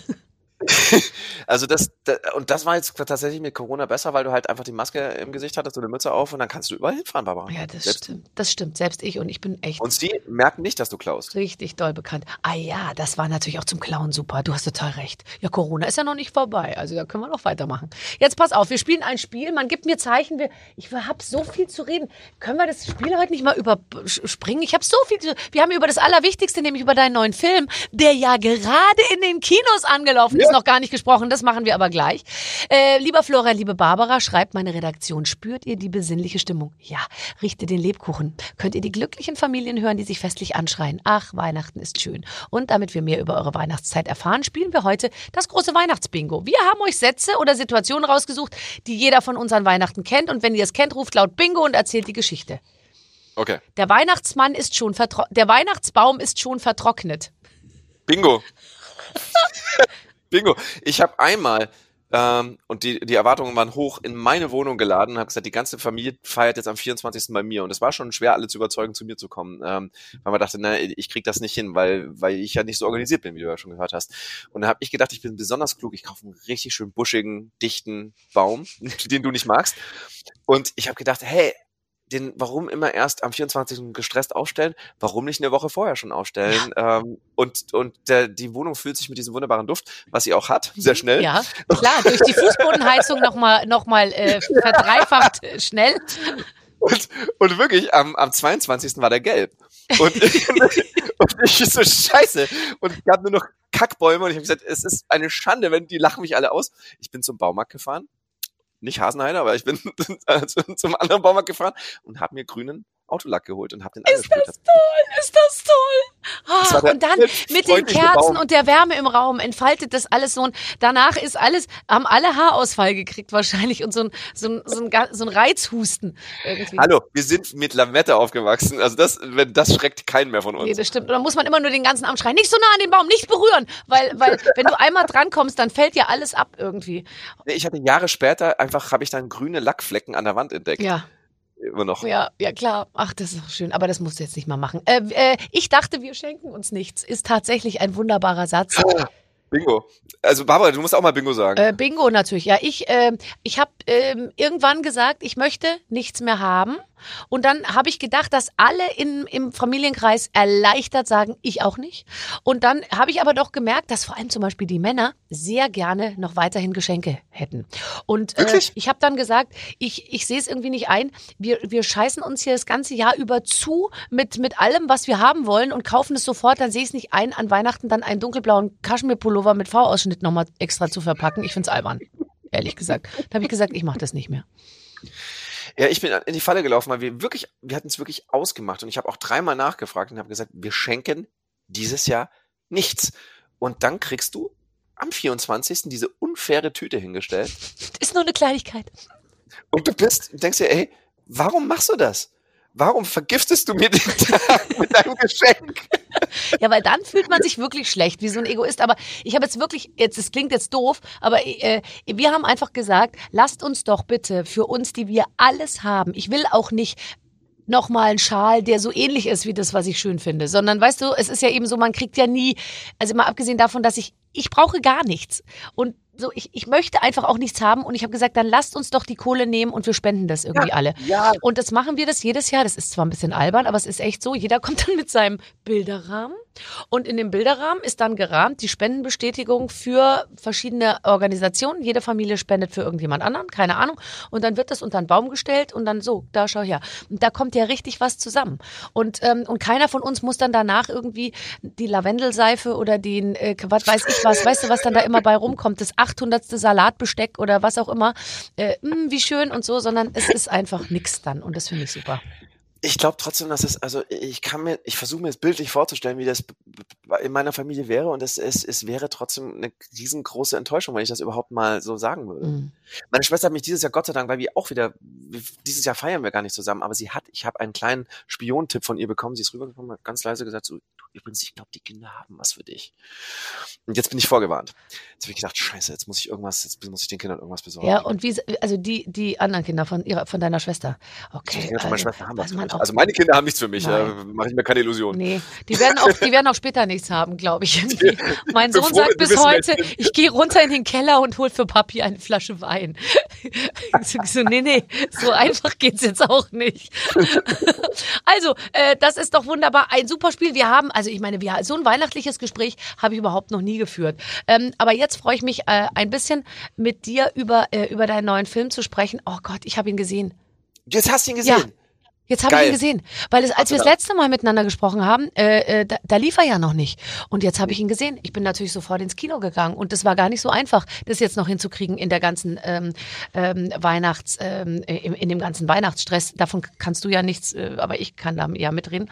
Also das war jetzt tatsächlich mit Corona besser, weil du halt einfach die Maske im Gesicht hattest und eine Mütze auf und dann kannst du überall hinfahren, Barbara. Ja, das stimmt. Selbst ich und ich bin echt... Und sie merken nicht, dass du klaust. Richtig doll bekannt. Ah ja, das war natürlich auch zum Klauen super. Du hast total recht. Ja, Corona ist ja noch nicht vorbei, also da können wir noch weitermachen. Jetzt pass auf, wir spielen ein Spiel, man gibt mir Zeichen, ich habe so viel zu reden. Können wir das Spiel heute nicht mal überspringen? Ich habe so viel wir haben über das Allerwichtigste, nämlich über deinen neuen Film, der ja gerade in den Kinos angelaufen ist. Noch gar nicht gesprochen, das machen wir aber gleich. Lieber Florian, liebe Barbara, schreibt meine Redaktion, spürt ihr die besinnliche Stimmung? Ja, riecht ihr den Lebkuchen? Könnt ihr die glücklichen Familien hören, die sich festlich anschreien? Ach, Weihnachten ist schön. Und damit wir mehr über eure Weihnachtszeit erfahren, spielen wir heute das große Weihnachtsbingo. Wir haben euch Sätze oder Situationen rausgesucht, die jeder von uns an Weihnachten kennt. Und wenn ihr es kennt, ruft laut Bingo und erzählt die Geschichte. Okay. Der Weihnachtsbaum ist schon vertrocknet. Bingo. Bingo. Ich habe einmal, und die Erwartungen waren hoch, in meine Wohnung geladen und habe gesagt, die ganze Familie feiert jetzt am 24. bei mir. Und es war schon schwer, alle zu überzeugen, zu mir zu kommen. Weil man dachte, ich krieg das nicht hin, weil ich ja nicht so organisiert bin, wie du ja schon gehört hast. Und dann habe ich gedacht, ich bin besonders klug. Ich kaufe einen richtig schön buschigen, dichten Baum, den du nicht magst. Und ich habe gedacht, hey, warum immer erst am 24. gestresst aufstellen? Warum nicht eine Woche vorher schon aufstellen? Ja. Die Wohnung füllt sich mit diesem wunderbaren Duft, was sie auch hat, sehr schnell. Ja, klar, durch die Fußbodenheizung noch mal verdreifacht schnell. Und wirklich, am 22. war der gelb. Und ich so, scheiße. Und es gab nur noch Kackbäume und ich habe gesagt, es ist eine Schande, die lachen mich alle aus. Ich bin zum Baumarkt gefahren. Nicht Hasenheide, aber ich bin zum anderen Baumarkt gefahren und habe mir grünen Autolack geholt und habe den angesprüht. Ist das toll. Und dann mit den Kerzen und der Wärme im Raum entfaltet das alles so. Und danach haben alle Haarausfall gekriegt wahrscheinlich und so ein Reizhusten irgendwie. Hallo, wir sind mit Lametta aufgewachsen. Also das schreckt keinen mehr von uns. Nee, das stimmt. Und dann muss man immer nur den ganzen Abend schreien, nicht so nah an den Baum, nicht berühren. Weil wenn du einmal drankommst, dann fällt ja alles ab irgendwie. Nee, ich hatte Jahre später habe ich dann grüne Lackflecken an der Wand entdeckt. Ja. Immer noch. Ja, klar. Ach, das ist auch schön. Aber das musst du jetzt nicht mal machen. Ich dachte, wir schenken uns nichts. Ist tatsächlich ein wunderbarer Satz. Bingo. Also Barbara, du musst auch mal Bingo sagen. Bingo natürlich. Ja, ich habe irgendwann gesagt, ich möchte nichts mehr haben. Und dann habe ich gedacht, dass alle im Familienkreis erleichtert sagen, ich auch nicht. Und dann habe ich aber doch gemerkt, dass vor allem zum Beispiel die Männer sehr gerne noch weiterhin Geschenke hätten. Und ich habe dann gesagt, ich sehe es irgendwie nicht ein. Wir scheißen uns hier das ganze Jahr über zu mit allem, was wir haben wollen und kaufen es sofort. Dann sehe ich es nicht ein, an Weihnachten dann einen dunkelblauen Kaschmirpullover mit V-Ausschnitt nochmal extra zu verpacken. Ich finde es albern, ehrlich gesagt. Da habe ich gesagt, ich mache das nicht mehr. Ja, ich bin in die Falle gelaufen, weil wir hatten es wirklich ausgemacht und ich habe auch 3-mal nachgefragt und habe gesagt, wir schenken dieses Jahr nichts. Und dann kriegst du am 24. diese unfaire Tüte hingestellt. Ist nur eine Kleinigkeit. Und du denkst dir, ey, warum machst du das? Warum vergiftest du mir den Tag mit deinem Geschenk? Ja, weil dann fühlt man sich wirklich schlecht, wie so ein Egoist. Aber ich habe es klingt jetzt doof, aber wir haben einfach gesagt, lasst uns doch bitte für uns, die wir alles haben. Ich will auch nicht nochmal einen Schal, der so ähnlich ist wie das, was ich schön finde, sondern weißt du, es ist ja eben so, man kriegt ja nie, also mal abgesehen davon, dass ich brauche gar nichts. Und so, ich möchte einfach auch nichts haben und ich habe gesagt, dann lasst uns doch die Kohle nehmen und wir spenden das irgendwie alle. Ja. Und das machen wir das jedes Jahr. Das ist zwar ein bisschen albern, aber es ist echt so. Jeder kommt dann mit seinem Bilderrahmen und in dem Bilderrahmen ist dann gerahmt die Spendenbestätigung für verschiedene Organisationen. Jede Familie spendet für irgendjemand anderen, keine Ahnung. Und dann wird das unter einen Baum gestellt und dann so, da schau her. Und da kommt ja richtig was zusammen. Und keiner von uns muss dann danach irgendwie die Lavendelseife oder den, was weiß ich was, weißt du, was dann da immer bei rumkommt, das 800. Salatbesteck oder was auch immer, wie schön und so, sondern es ist einfach nix dann und das finde ich super. Ich glaube trotzdem, dass ich versuche mir das bildlich vorzustellen, wie das in meiner Familie wäre und es wäre trotzdem eine riesengroße Enttäuschung, wenn ich das überhaupt mal so sagen würde. Mhm. Meine Schwester hat mich dieses Jahr, Gott sei Dank, weil dieses Jahr feiern wir gar nicht zusammen, aber ich habe einen kleinen Spiontipp von ihr bekommen, sie ist rübergekommen, hat ganz leise gesagt, so, übrigens, ich glaube, die Kinder haben was für dich. Und jetzt bin ich vorgewarnt. Jetzt habe ich gedacht, scheiße, jetzt muss ich den Kindern irgendwas besorgen. Ja, und also die anderen Kinder von deiner Schwester. Okay. Die Kinder von meiner Schwester haben was für mich. Also meine Kinder haben nichts für mich, mache ich mir keine Illusionen. Nee, die werden auch später nichts haben, glaube ich. Mein Sohn sagt bis heute, ich gehe runter in den Keller und hol für Papi eine Flasche Wein. So, nee, so einfach geht's jetzt auch nicht. Also, das ist doch wunderbar. Ein super Spiel. So ein weihnachtliches Gespräch habe ich überhaupt noch nie geführt. Aber jetzt freue ich mich ein bisschen mit dir über deinen neuen Film zu sprechen. Oh Gott, ich habe ihn gesehen. Jetzt hast du ihn gesehen? Ja. Jetzt habe ich ihn gesehen, weil als wir das letzte Mal miteinander gesprochen haben, da lief er ja noch nicht. Und jetzt habe ich ihn gesehen. Ich bin natürlich sofort ins Kino gegangen und das war gar nicht so einfach, das jetzt noch hinzukriegen in der ganzen in dem ganzen Weihnachtsstress. Davon kannst du ja nichts, aber ich kann da ja mitreden.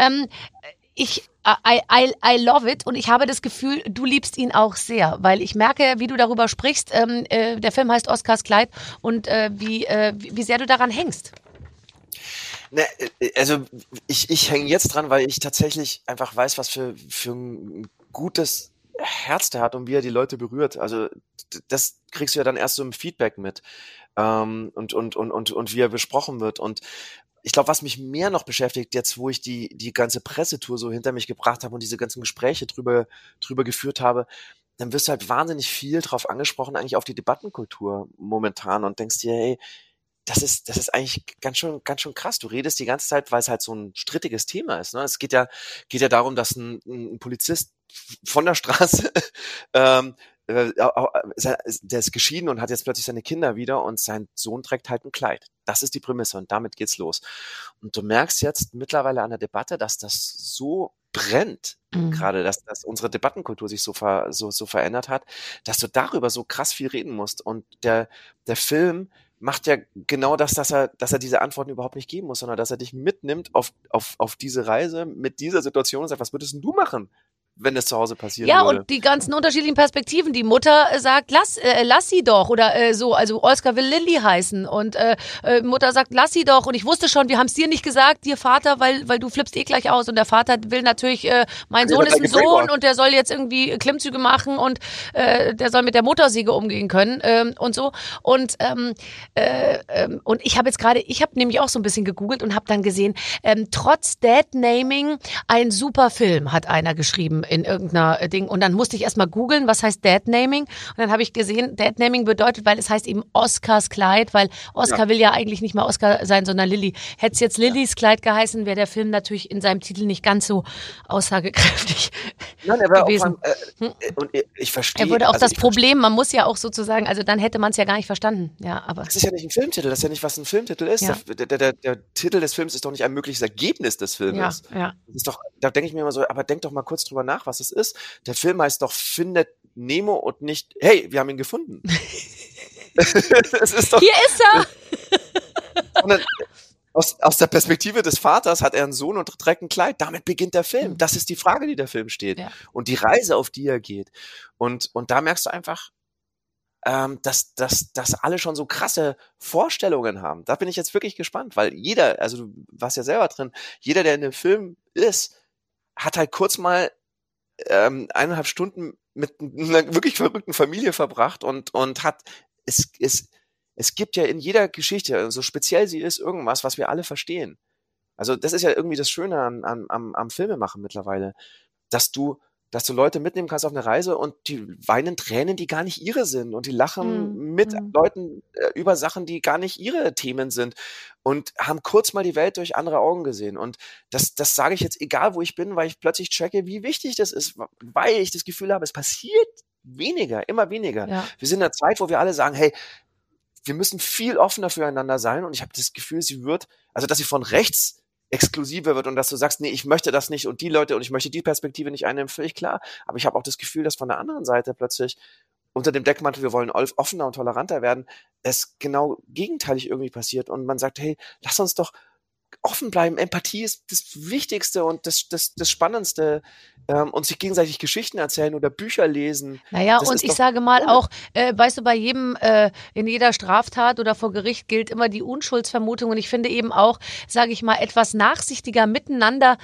I love it und ich habe das Gefühl, du liebst ihn auch sehr, weil ich merke, wie du darüber sprichst. Der Film heißt Oskars Kleid und wie sehr du daran hängst. Ne, also ich hänge jetzt dran, weil ich tatsächlich einfach weiß, was für ein gutes Herz der hat und wie er die Leute berührt. Also das kriegst du ja dann erst so im Feedback mit und wie er besprochen wird. Und ich glaube, was mich mehr noch beschäftigt, jetzt wo ich die ganze Pressetour so hinter mich gebracht habe und diese ganzen Gespräche drüber geführt habe, dann wirst du halt wahnsinnig viel drauf angesprochen, eigentlich auf die Debattenkultur momentan und denkst dir, hey, das ist eigentlich ganz schön krass. Du redest die ganze Zeit, weil es halt so ein strittiges Thema ist. Ne? Es geht ja darum, dass ein Polizist von der Straße, der ist geschieden und hat jetzt plötzlich seine Kinder wieder und sein Sohn trägt halt ein Kleid. Das ist die Prämisse und damit geht's los. Und du merkst jetzt mittlerweile an der Debatte, dass das so brennt, gerade, dass unsere Debattenkultur sich so verändert hat, dass du darüber so krass viel reden musst. Und der Film macht ja genau das, dass er diese Antworten überhaupt nicht geben muss, sondern dass er dich mitnimmt auf diese Reise mit dieser Situation und sagt, was würdest denn du machen, wenn es zu Hause passieren würde? Ja, und die ganzen unterschiedlichen Perspektiven. Die Mutter sagt, lass sie doch oder so. Also Oskar will Lilly heißen und Mutter sagt, lass sie doch. Und ich wusste schon, wir haben es dir nicht gesagt, dir Vater, weil du flippst gleich aus. Und der Vater will natürlich, mein Sohn ist ein Sohn und der soll jetzt irgendwie Klimmzüge machen und der soll mit der Muttersäge umgehen können und so. Und ich habe nämlich auch so ein bisschen gegoogelt und habe dann gesehen, trotz Dad-Naming ein super Film, hat einer geschrieben in irgendeiner Ding. Und dann musste ich erstmal googeln, was heißt Dad-Naming? Und dann habe ich gesehen, Dad-Naming bedeutet, weil es heißt eben Oskars Kleid, weil Oskar will ja eigentlich nicht mehr Oskar sein, sondern Lilly. Hätte es jetzt Lillys Kleid geheißen, wäre der Film natürlich in seinem Titel nicht ganz so aussagekräftig gewesen. Und ich verstehe. Er würde auch das Problem, man muss ja auch sozusagen, also dann hätte man es ja gar nicht verstanden. Ja, aber das ist ja nicht ein Filmtitel, das ist ja nicht, was ein Filmtitel ist. Ja. Der Titel des Films ist doch nicht ein mögliches Ergebnis des Filmes. Ja. Das ist doch, da denke ich mir immer so, aber denk doch mal kurz drüber nach, was es ist. Der Film heißt doch Findet Nemo und nicht, hey, wir haben ihn gefunden. Das ist doch, hier ist er! Aus der Perspektive des Vaters hat er einen Sohn und trägt ein Kleid. Damit beginnt der Film. Das ist die Frage, die der Film steht. Ja. Und die Reise, auf die er geht. Und da merkst du einfach, dass alle schon so krasse Vorstellungen haben. Da bin ich jetzt wirklich gespannt, weil jeder, also du warst ja selber drin, jeder, der in dem Film ist, hat halt kurz mal 1,5 Stunden mit einer wirklich verrückten Familie verbracht und hat es gibt ja in jeder Geschichte, so speziell sie ist, irgendwas, was wir alle verstehen. Also das ist ja irgendwie das Schöne am Filmemachen mittlerweile, dass du Leute mitnehmen kannst auf eine Reise und die weinen Tränen, die gar nicht ihre sind und die lachen mit Leuten über Sachen, die gar nicht ihre Themen sind und haben kurz mal die Welt durch andere Augen gesehen. Und das sage ich jetzt, egal wo ich bin, weil ich plötzlich checke, wie wichtig das ist, weil ich das Gefühl habe, es passiert weniger, immer weniger. Ja. Wir sind in einer Zeit, wo wir alle sagen, hey, wir müssen viel offener füreinander sein und ich habe das Gefühl, dass sie von rechts exklusiver wird und dass du sagst, nee, ich möchte das nicht und die Leute und ich möchte die Perspektive nicht einnehmen, völlig klar. Aber ich habe auch das Gefühl, dass von der anderen Seite plötzlich unter dem Deckmantel, wir wollen offener und toleranter werden, es genau gegenteilig irgendwie passiert und man sagt, hey, lass uns doch offen bleiben. Empathie ist das Wichtigste und das Spannendste. Und sich gegenseitig Geschichten erzählen oder Bücher lesen. Naja, und ich sage mal auch, weißt du, bei jedem, in jeder Straftat oder vor Gericht gilt immer die Unschuldsvermutung. Und ich finde eben auch, sage ich mal, etwas nachsichtiger miteinander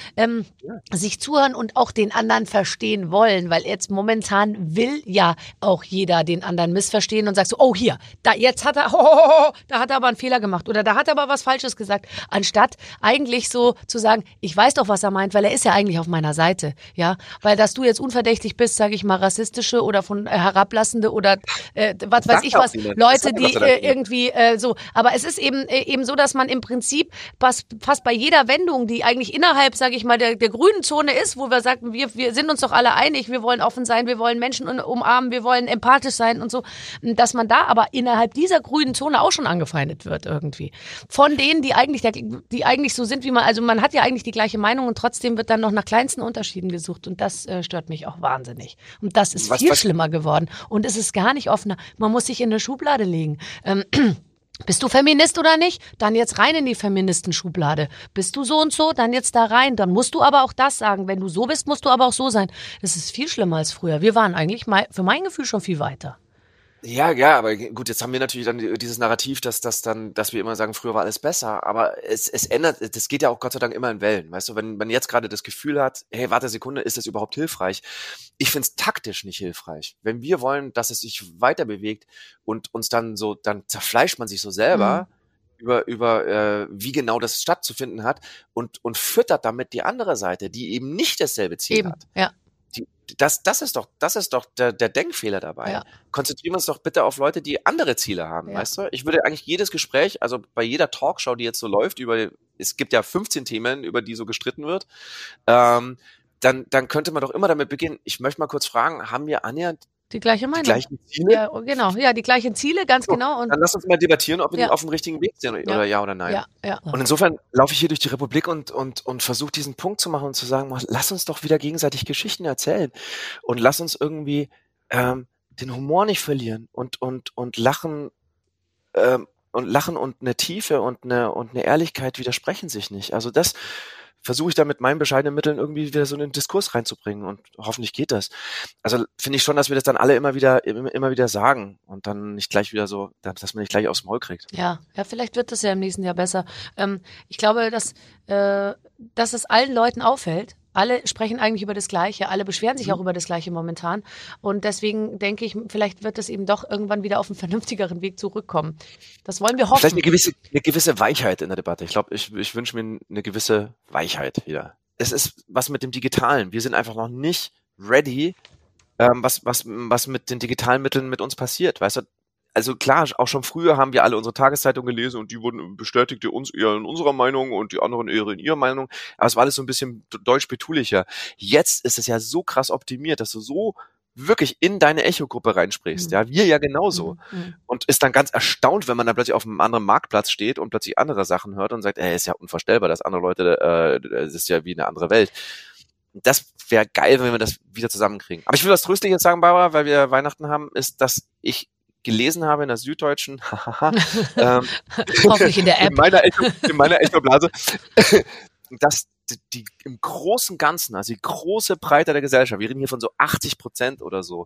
sich zuhören und auch den anderen verstehen wollen. Weil jetzt momentan will ja auch jeder den anderen missverstehen und sagt so, oh hier, jetzt hat er, da hat er aber einen Fehler gemacht oder da hat er aber was Falsches gesagt. Anstatt eigentlich so zu sagen, ich weiß doch, was er meint, weil er ist ja eigentlich auf meiner Seite, ja, weil dass du jetzt unverdächtig bist, sage ich mal, rassistische oder von herablassende oder was weiß ich was, Leute, die irgendwie so, aber es ist eben so, dass man im Prinzip fast bei jeder Wendung, die eigentlich innerhalb, sage ich mal, der grünen Zone ist, wo wir sagen, wir sind uns doch alle einig, wir wollen offen sein, wir wollen Menschen umarmen, wir wollen empathisch sein und so, dass man da aber innerhalb dieser grünen Zone auch schon angefeindet wird irgendwie. Von denen, die eigentlich so sind, wie man hat ja eigentlich die gleiche Meinung und trotzdem wird dann noch nach kleinsten Unterschieden gesucht und das stört mich auch wahnsinnig. Und das ist viel schlimmer geworden und es ist gar nicht offener. Man muss sich in eine Schublade legen. Bist du Feminist oder nicht? Dann jetzt rein in die Feministenschublade. Bist du so und so? Dann jetzt da rein. Dann musst du aber auch das sagen. Wenn du so bist, musst du aber auch so sein. Das ist viel schlimmer als früher. Wir waren eigentlich für mein Gefühl schon viel weiter. Ja, aber gut, jetzt haben wir natürlich dann dieses Narrativ, dass wir immer sagen, früher war alles besser, aber es ändert, das geht ja auch Gott sei Dank immer in Wellen, weißt du, wenn man jetzt gerade das Gefühl hat, hey, warte eine Sekunde, ist das überhaupt hilfreich? Ich find's taktisch nicht hilfreich. Wenn wir wollen, dass es sich weiter bewegt und uns dann zerfleischt man sich so selber über wie genau das stattzufinden hat und füttert damit die andere Seite, die eben nicht dasselbe Ziel hat. Ja. Das ist doch der Denkfehler dabei. Ja. Konzentrieren wir uns doch bitte auf Leute, die andere Ziele haben, weißt du? Ich würde eigentlich jedes Gespräch, also bei jeder Talkshow, die jetzt so läuft, es gibt ja 15 Themen, über die so gestritten wird, dann könnte man doch immer damit beginnen, ich möchte mal kurz fragen, haben wir annähernd die gleiche Meinung. Die gleichen Ziele? Ja, genau. Ja, die gleichen Ziele, ganz genau. Und dann lass uns mal debattieren, ob wir auf dem richtigen Weg sind oder ja oder nein. Ja. Und insofern laufe ich hier durch die Republik und versuche diesen Punkt zu machen und zu sagen, lass uns doch wieder gegenseitig Geschichten erzählen und lass uns irgendwie den Humor nicht verlieren und lachen Lachen und eine Tiefe und eine Ehrlichkeit widersprechen sich nicht. Also das versuche ich da mit meinen bescheidenen Mitteln irgendwie wieder so einen Diskurs reinzubringen und hoffentlich geht das. Also finde ich schon, dass wir das dann alle immer wieder sagen und dann nicht gleich wieder so, dass man nicht gleich aufs Maul kriegt. Ja, vielleicht wird das ja im nächsten Jahr besser. Ich glaube, dass es allen Leuten auffällt. Alle sprechen eigentlich über das Gleiche, alle beschweren sich auch über das Gleiche momentan. Und deswegen denke ich, vielleicht wird es eben doch irgendwann wieder auf einen vernünftigeren Weg zurückkommen. Das wollen wir hoffen. Vielleicht eine gewisse Weichheit in der Debatte. Ich glaube, ich wünsche mir eine gewisse Weichheit wieder. Es ist was mit dem Digitalen. Wir sind einfach noch nicht ready, was mit den digitalen Mitteln mit uns passiert. Weißt du? Also klar, auch schon früher haben wir alle unsere Tageszeitung gelesen und die bestätigte uns eher in unserer Meinung und die anderen eher in ihrer Meinung. Aber es war alles so ein bisschen deutsch-betulicher. Jetzt ist es ja so krass optimiert, dass du so wirklich in deine Echo-Gruppe reinsprichst. Ja, wir ja genauso. Und ist dann ganz erstaunt, wenn man dann plötzlich auf einem anderen Marktplatz steht und plötzlich andere Sachen hört und sagt, ist ja unvorstellbar, dass andere Leute, das ist ja wie eine andere Welt. Das wäre geil, wenn wir das wieder zusammenkriegen. Aber ich will was Tröstliches sagen, Barbara, weil wir Weihnachten haben, ist, dass ich gelesen habe in der Süddeutschen, hoffentlich in der App, in meiner Echo-Blase, dass die im großen Ganzen, also die große Breite der Gesellschaft, wir reden hier von so 80% oder so,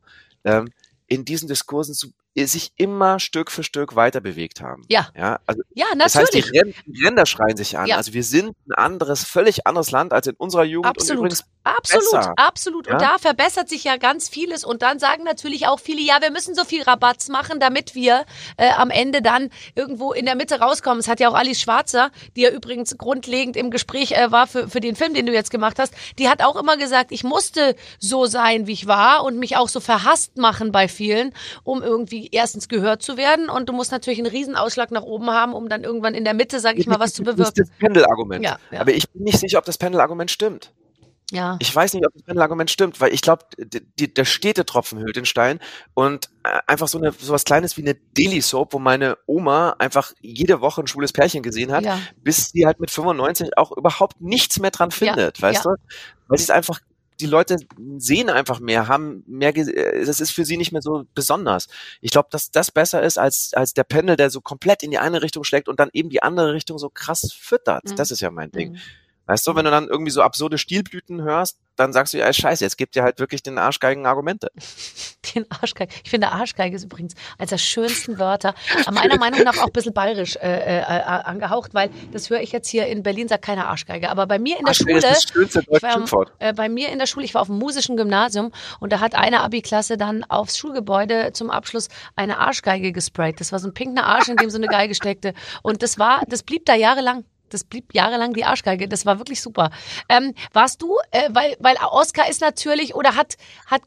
in diesen Diskursen sich immer Stück für Stück weiter bewegt haben. Ja. Also, ja, natürlich. Das heißt, die Ränder schreien sich an. Ja. Also wir sind ein völlig anderes Land als in unserer Jugend. Absolut. Und übrigens Absolut. Ja? Und da verbessert sich ja ganz vieles. Und dann sagen natürlich auch viele, ja, wir müssen so viel Rabatz machen, damit wir am Ende dann irgendwo in der Mitte rauskommen. Es hat ja auch Alice Schwarzer, die ja übrigens grundlegend im Gespräch war für den Film, den du jetzt gemacht hast, die hat auch immer gesagt, ich musste so sein, wie ich war und mich auch so verhasst machen bei vielen, um irgendwie erstens gehört zu werden. Und du musst natürlich einen riesen Ausschlag nach oben haben, um dann irgendwann in der Mitte, sag ich mal, was zu bewirken. Das ist das Pendelargument. Ja. Aber ich bin nicht sicher, ob das Pendelargument stimmt. Ja. Ich weiß nicht, ob das Pendelargument stimmt, weil ich glaube, der Städtetropfen hüllt den Stein und einfach so was Kleines wie eine Daily Soap, wo meine Oma einfach jede Woche ein schwules Pärchen gesehen hat, bis sie halt mit 95 auch überhaupt nichts mehr dran findet, weißt du? Weil es einfach, die Leute sehen einfach mehr, haben mehr, das ist für sie nicht mehr so besonders. Ich glaube, dass das besser ist als der Pendel, der so komplett in die eine Richtung schlägt und dann eben die andere Richtung so krass füttert. Das ist ja mein Ding. Weißt du, wenn du dann irgendwie so absurde Stilblüten hörst, dann sagst du, ja, scheiße, jetzt gibt dir halt wirklich den Arschgeigen Argumente. Den Arschgeige. Ich finde, Arschgeige ist übrigens eines der schönsten Wörter, meiner Meinung nach auch ein bisschen bayerisch angehaucht, weil das höre ich jetzt hier in Berlin, sagt keiner Arschgeige. Aber bei mir in der Schule, das schönste deutsche Schimpfwort. Bei mir in der Schule, ich war auf dem musischen Gymnasium und da hat eine Abi-Klasse dann aufs Schulgebäude zum Abschluss eine Arschgeige gesprayt. Das war so ein pinker Arsch, in dem so eine Geige steckte. Und das blieb da jahrelang. Das blieb jahrelang die Arschgeige. Das war wirklich super. Warst du, weil Oskar ist natürlich oder hat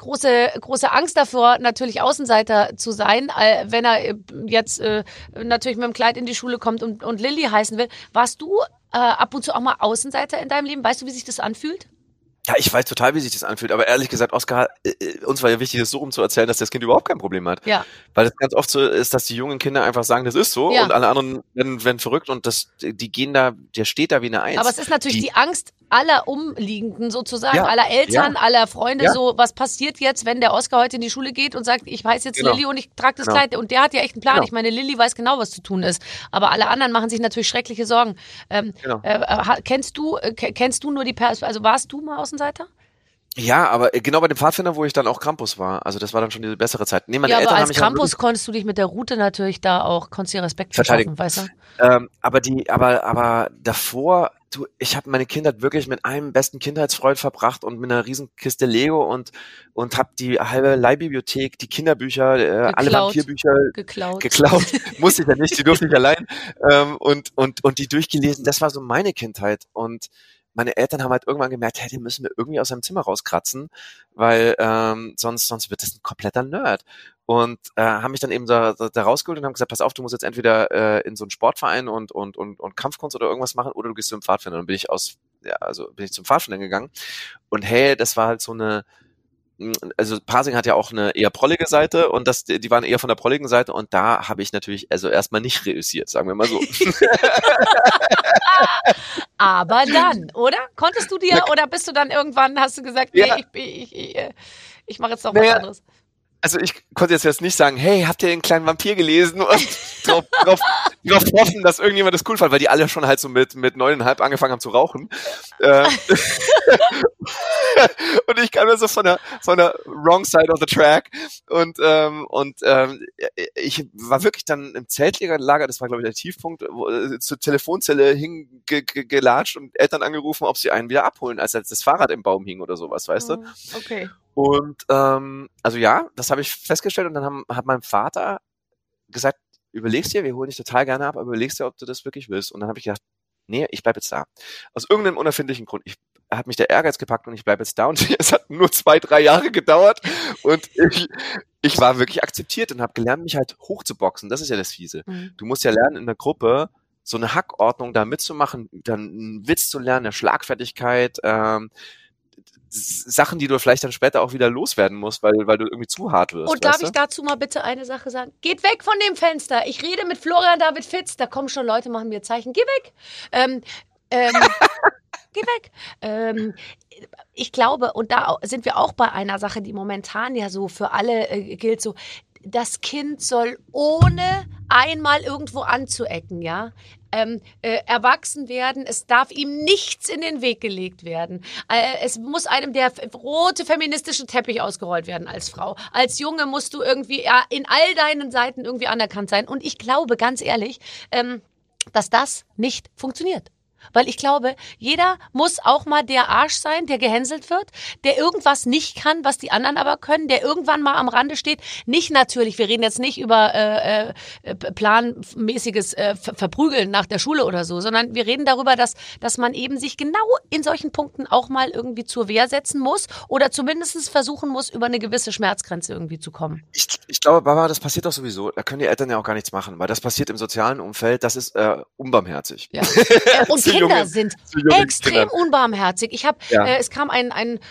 große Angst davor, natürlich Außenseiter zu sein, wenn er jetzt natürlich mit dem Kleid in die Schule kommt und Lilly heißen will. Warst du ab und zu auch mal Außenseiter in deinem Leben? Weißt du, wie sich das anfühlt? Ja, ich weiß total, wie sich das anfühlt, aber ehrlich gesagt, Oskar, uns war ja wichtig, das so rumzuerzählen, dass das Kind überhaupt kein Problem hat. Ja. Weil es ganz oft so ist, dass die jungen Kinder einfach sagen, das ist so und alle anderen werden verrückt und der steht da wie eine Eins. Aber es ist natürlich die Angst aller Umliegenden sozusagen, aller Eltern, aller Freunde, so, was passiert jetzt, wenn der Oskar heute in die Schule geht und sagt, ich heiße jetzt Lilly und ich trage das Kleid und der hat ja echt einen Plan. Ich meine, Lilly weiß genau, was zu tun ist, aber alle anderen machen sich natürlich schreckliche Sorgen. Kennst du nur die also warst du mal Außenseiter? Ja, aber genau bei dem Pfadfinder, wo ich dann auch Krampus war, also das war dann schon die bessere Zeit. Nee, meine Eltern aber als als Krampus konntest du dich mit der Route natürlich konntest dir Respekt verschaffen, weißt du? Aber davor, ich habe meine Kindheit wirklich mit einem besten Kindheitsfreund verbracht und mit einer riesen Kiste Lego und habe die halbe Leihbibliothek, die Kinderbücher, alle Vampirbücher geklaut. Musste ich ja nicht, die durfte ich allein und die durchgelesen. Das war so meine Kindheit und meine Eltern haben halt irgendwann gemerkt, die müssen wir irgendwie aus seinem Zimmer rauskratzen, weil sonst wird das ein kompletter Nerd. Und haben mich dann eben da rausgeholt und haben gesagt, pass auf, du musst jetzt entweder in so einen Sportverein und Kampfkunst oder irgendwas machen oder du gehst zum Pfadfinder. Und dann bin ich zum Pfadfinder gegangen. Und das war halt so eine, also Pasing hat ja auch eine eher prollige Seite und die waren eher von der prolligen Seite und da habe ich natürlich also erstmal nicht reüssiert, sagen wir mal so. Aber dann, oder? Konntest du dir oder bist du dann irgendwann, hast du gesagt, ich mache jetzt noch was anderes? Also ich konnte jetzt nicht sagen, hey, habt ihr den kleinen Vampir gelesen? Und drauf hoffen, dass irgendjemand das cool fand, weil die alle schon halt so mit 9,5 angefangen haben zu rauchen. Und ich kam da so von der wrong side of the track und ich war wirklich dann im Zeltlager, das war glaube ich der Tiefpunkt, zur Telefonzelle hingelatscht und Eltern angerufen, ob sie einen wieder abholen, als das Fahrrad im Baum hing oder sowas, weißt du? Okay. Und also ja, das habe ich festgestellt und dann hat mein Vater gesagt, überlegst dir, wir holen dich total gerne ab, aber überlegst dir, ob du das wirklich willst. Und dann habe ich gedacht, nee, ich bleib jetzt da. Aus irgendeinem unerfindlichen Grund. Hat mich der Ehrgeiz gepackt und ich bleib jetzt da. Und es hat nur 2-3 Jahre gedauert. Und ich war wirklich akzeptiert und habe gelernt, mich halt hochzuboxen. Das ist ja das Fiese. Mhm. Du musst ja lernen, in der Gruppe so eine Hackordnung da mitzumachen, dann einen Witz zu lernen, eine Schlagfertigkeit, Sachen, die du vielleicht dann später auch wieder loswerden musst, weil du irgendwie zu hart wirst. Und darf ich dazu mal bitte eine Sache sagen? Geht weg von dem Fenster. Ich rede mit Florian David Fitz. Da kommen schon Leute, machen mir Zeichen. Geh weg. Geh weg. Ich glaube, und da sind wir auch bei einer Sache, die momentan ja so für alle gilt, so, das Kind soll ohne einmal irgendwo anzuecken, ja, erwachsen werden. Es darf ihm nichts in den Weg gelegt werden. Es muss einem der rote feministische Teppich ausgerollt werden als Frau. Als Junge musst du irgendwie in all deinen Seiten irgendwie anerkannt sein. Und ich glaube, ganz ehrlich, dass das nicht funktioniert. Weil ich glaube, jeder muss auch mal der Arsch sein, der gehänselt wird, der irgendwas nicht kann, was die anderen aber können, der irgendwann mal am Rande steht. Nicht natürlich, wir reden jetzt nicht über planmäßiges Verprügeln nach der Schule oder so, sondern wir reden darüber, dass man eben sich genau in solchen Punkten auch mal irgendwie zur Wehr setzen muss oder zumindest versuchen muss, über eine gewisse Schmerzgrenze irgendwie zu kommen. Ich glaube, Barbara, das passiert doch sowieso. Da können die Eltern ja auch gar nichts machen, weil das passiert im sozialen Umfeld, das ist unbarmherzig. Ja. Und Kinder sind extrem unbarmherzig. Es kam ein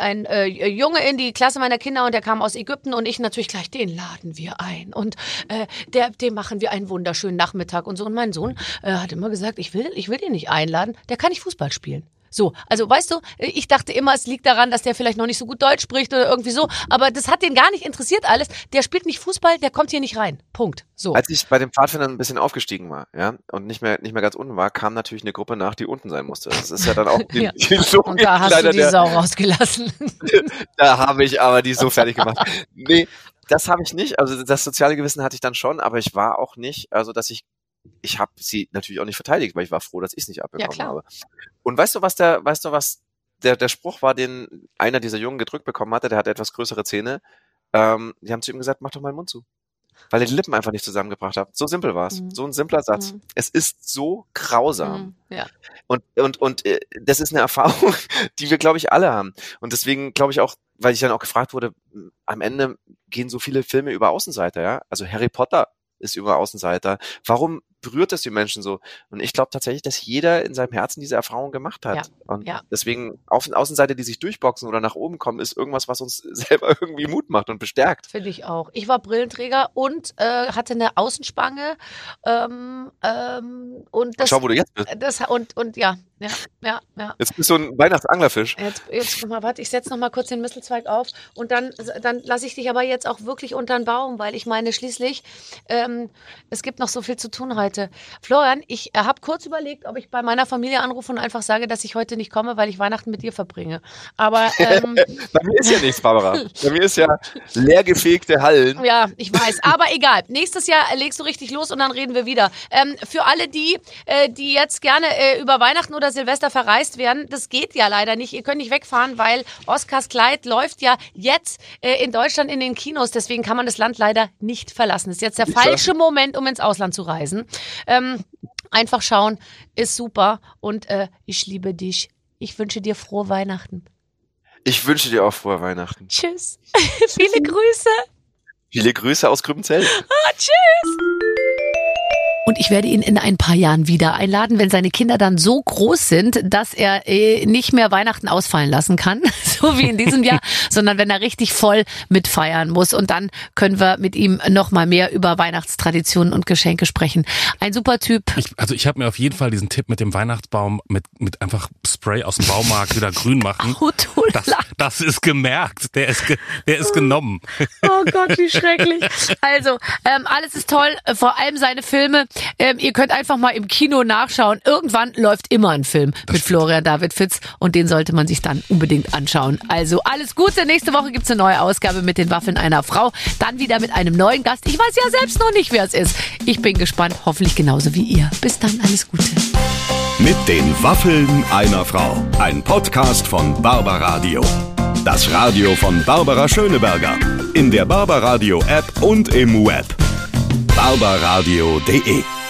Junge in die Klasse meiner Kinder und der kam aus Ägypten und ich natürlich gleich, den laden wir ein und dem machen wir einen wunderschönen Nachmittag und so. Und mein Sohn hat immer gesagt, ich will den nicht einladen, der kann nicht Fußball spielen. So, also weißt du, ich dachte immer, es liegt daran, dass der vielleicht noch nicht so gut Deutsch spricht oder irgendwie so, aber das hat den gar nicht interessiert alles. Der spielt nicht Fußball, der kommt hier nicht rein. Punkt. So. Als ich bei den Pfadfindern ein bisschen aufgestiegen war, ja, und nicht mehr ganz unten war, kam natürlich eine Gruppe nach, die unten sein musste. Das ist ja dann auch die Logik. Und da hast du die Sau rausgelassen. Da habe ich aber die so fertig gemacht. Nee, das habe ich nicht. Also das soziale Gewissen hatte ich dann schon, aber ich war auch nicht, also dass ich habe sie natürlich auch nicht verteidigt, weil ich war froh, dass ich es nicht abbekommen habe. Und weißt du, was der Spruch war, den einer dieser Jungen gedrückt bekommen hatte, der hatte etwas größere Zähne. Die haben zu ihm gesagt, mach doch mal den Mund zu. Weil er die Lippen einfach nicht zusammengebracht hat. So simpel war es. So ein simpler Satz. Es ist so grausam. Ja. Und das ist eine Erfahrung, die wir, glaube ich, alle haben. Und deswegen glaube ich auch, weil ich dann auch gefragt wurde, am Ende gehen so viele Filme über Außenseiter, ja. Also Harry Potter ist über Außenseiter. Warum berührt das die Menschen so? Und ich glaube tatsächlich, dass jeder in seinem Herzen diese Erfahrung gemacht hat. Ja, und deswegen Außenseiter, die sich durchboxen oder nach oben kommen, ist irgendwas, was uns selber irgendwie Mut macht und bestärkt. Finde ich auch. Ich war Brillenträger und hatte eine Außenspange. Und das, schau, wo du jetzt bist. Ja. Jetzt bist du ein Weihnachtsanglerfisch. Jetzt mal, warte, ich setze noch mal kurz den Mistelzweig auf und dann lasse ich dich aber jetzt auch wirklich unter den Baum, weil ich meine schließlich, es gibt noch so viel zu tun heute. Florian, ich habe kurz überlegt, ob ich bei meiner Familie anrufe und einfach sage, dass ich heute nicht komme, weil ich Weihnachten mit dir verbringe. Aber bei mir ist ja nichts, Barbara. Bei mir ist ja leergefegte Hallen. Ja, ich weiß, aber egal. Nächstes Jahr legst du richtig los und dann reden wir wieder. Für alle die jetzt gerne über Weihnachten oder Silvester verreist werden, das geht ja leider nicht. Ihr könnt nicht wegfahren, weil Oscars Kleid läuft ja jetzt in Deutschland in den Kinos. Deswegen kann man das Land leider nicht verlassen. Das ist jetzt der falsche Moment, um ins Ausland zu reisen. Einfach schauen, ist super. Und ich liebe dich. Ich wünsche dir frohe Weihnachten. Ich wünsche dir auch frohe Weihnachten. Tschüss. Viele Grüße. Viele Grüße aus Grübenzell. Tschüss. Und ich werde ihn in ein paar Jahren wieder einladen, wenn seine Kinder dann so groß sind, dass er nicht mehr Weihnachten ausfallen lassen kann, so wie in diesem Jahr, sondern wenn er richtig voll mitfeiern muss. Und dann können wir mit ihm noch mal mehr über Weihnachtstraditionen und Geschenke sprechen. Ein super Typ. Ich habe mir auf jeden Fall diesen Tipp mit dem Weihnachtsbaum mit einfach Spray aus dem Baumarkt wieder grün machen. Das ist gemerkt. Der ist genommen. Oh Gott, wie schrecklich. Also, alles ist toll, vor allem seine Filme. ihr könnt einfach mal im Kino nachschauen. Irgendwann läuft immer ein Film mit Florian David Fitz und den sollte man sich dann unbedingt anschauen. Also alles Gute. Nächste Woche gibt's eine neue Ausgabe mit den Waffeln einer Frau. Dann wieder mit einem neuen Gast. Ich weiß ja selbst noch nicht, wer es ist. Ich bin gespannt. Hoffentlich genauso wie ihr. Bis dann. Alles Gute. Mit den Waffeln einer Frau. Ein Podcast von Barbaradio. Das Radio von Barbara Schöneberger. In der Barbaradio App und im Web. barbaradio.de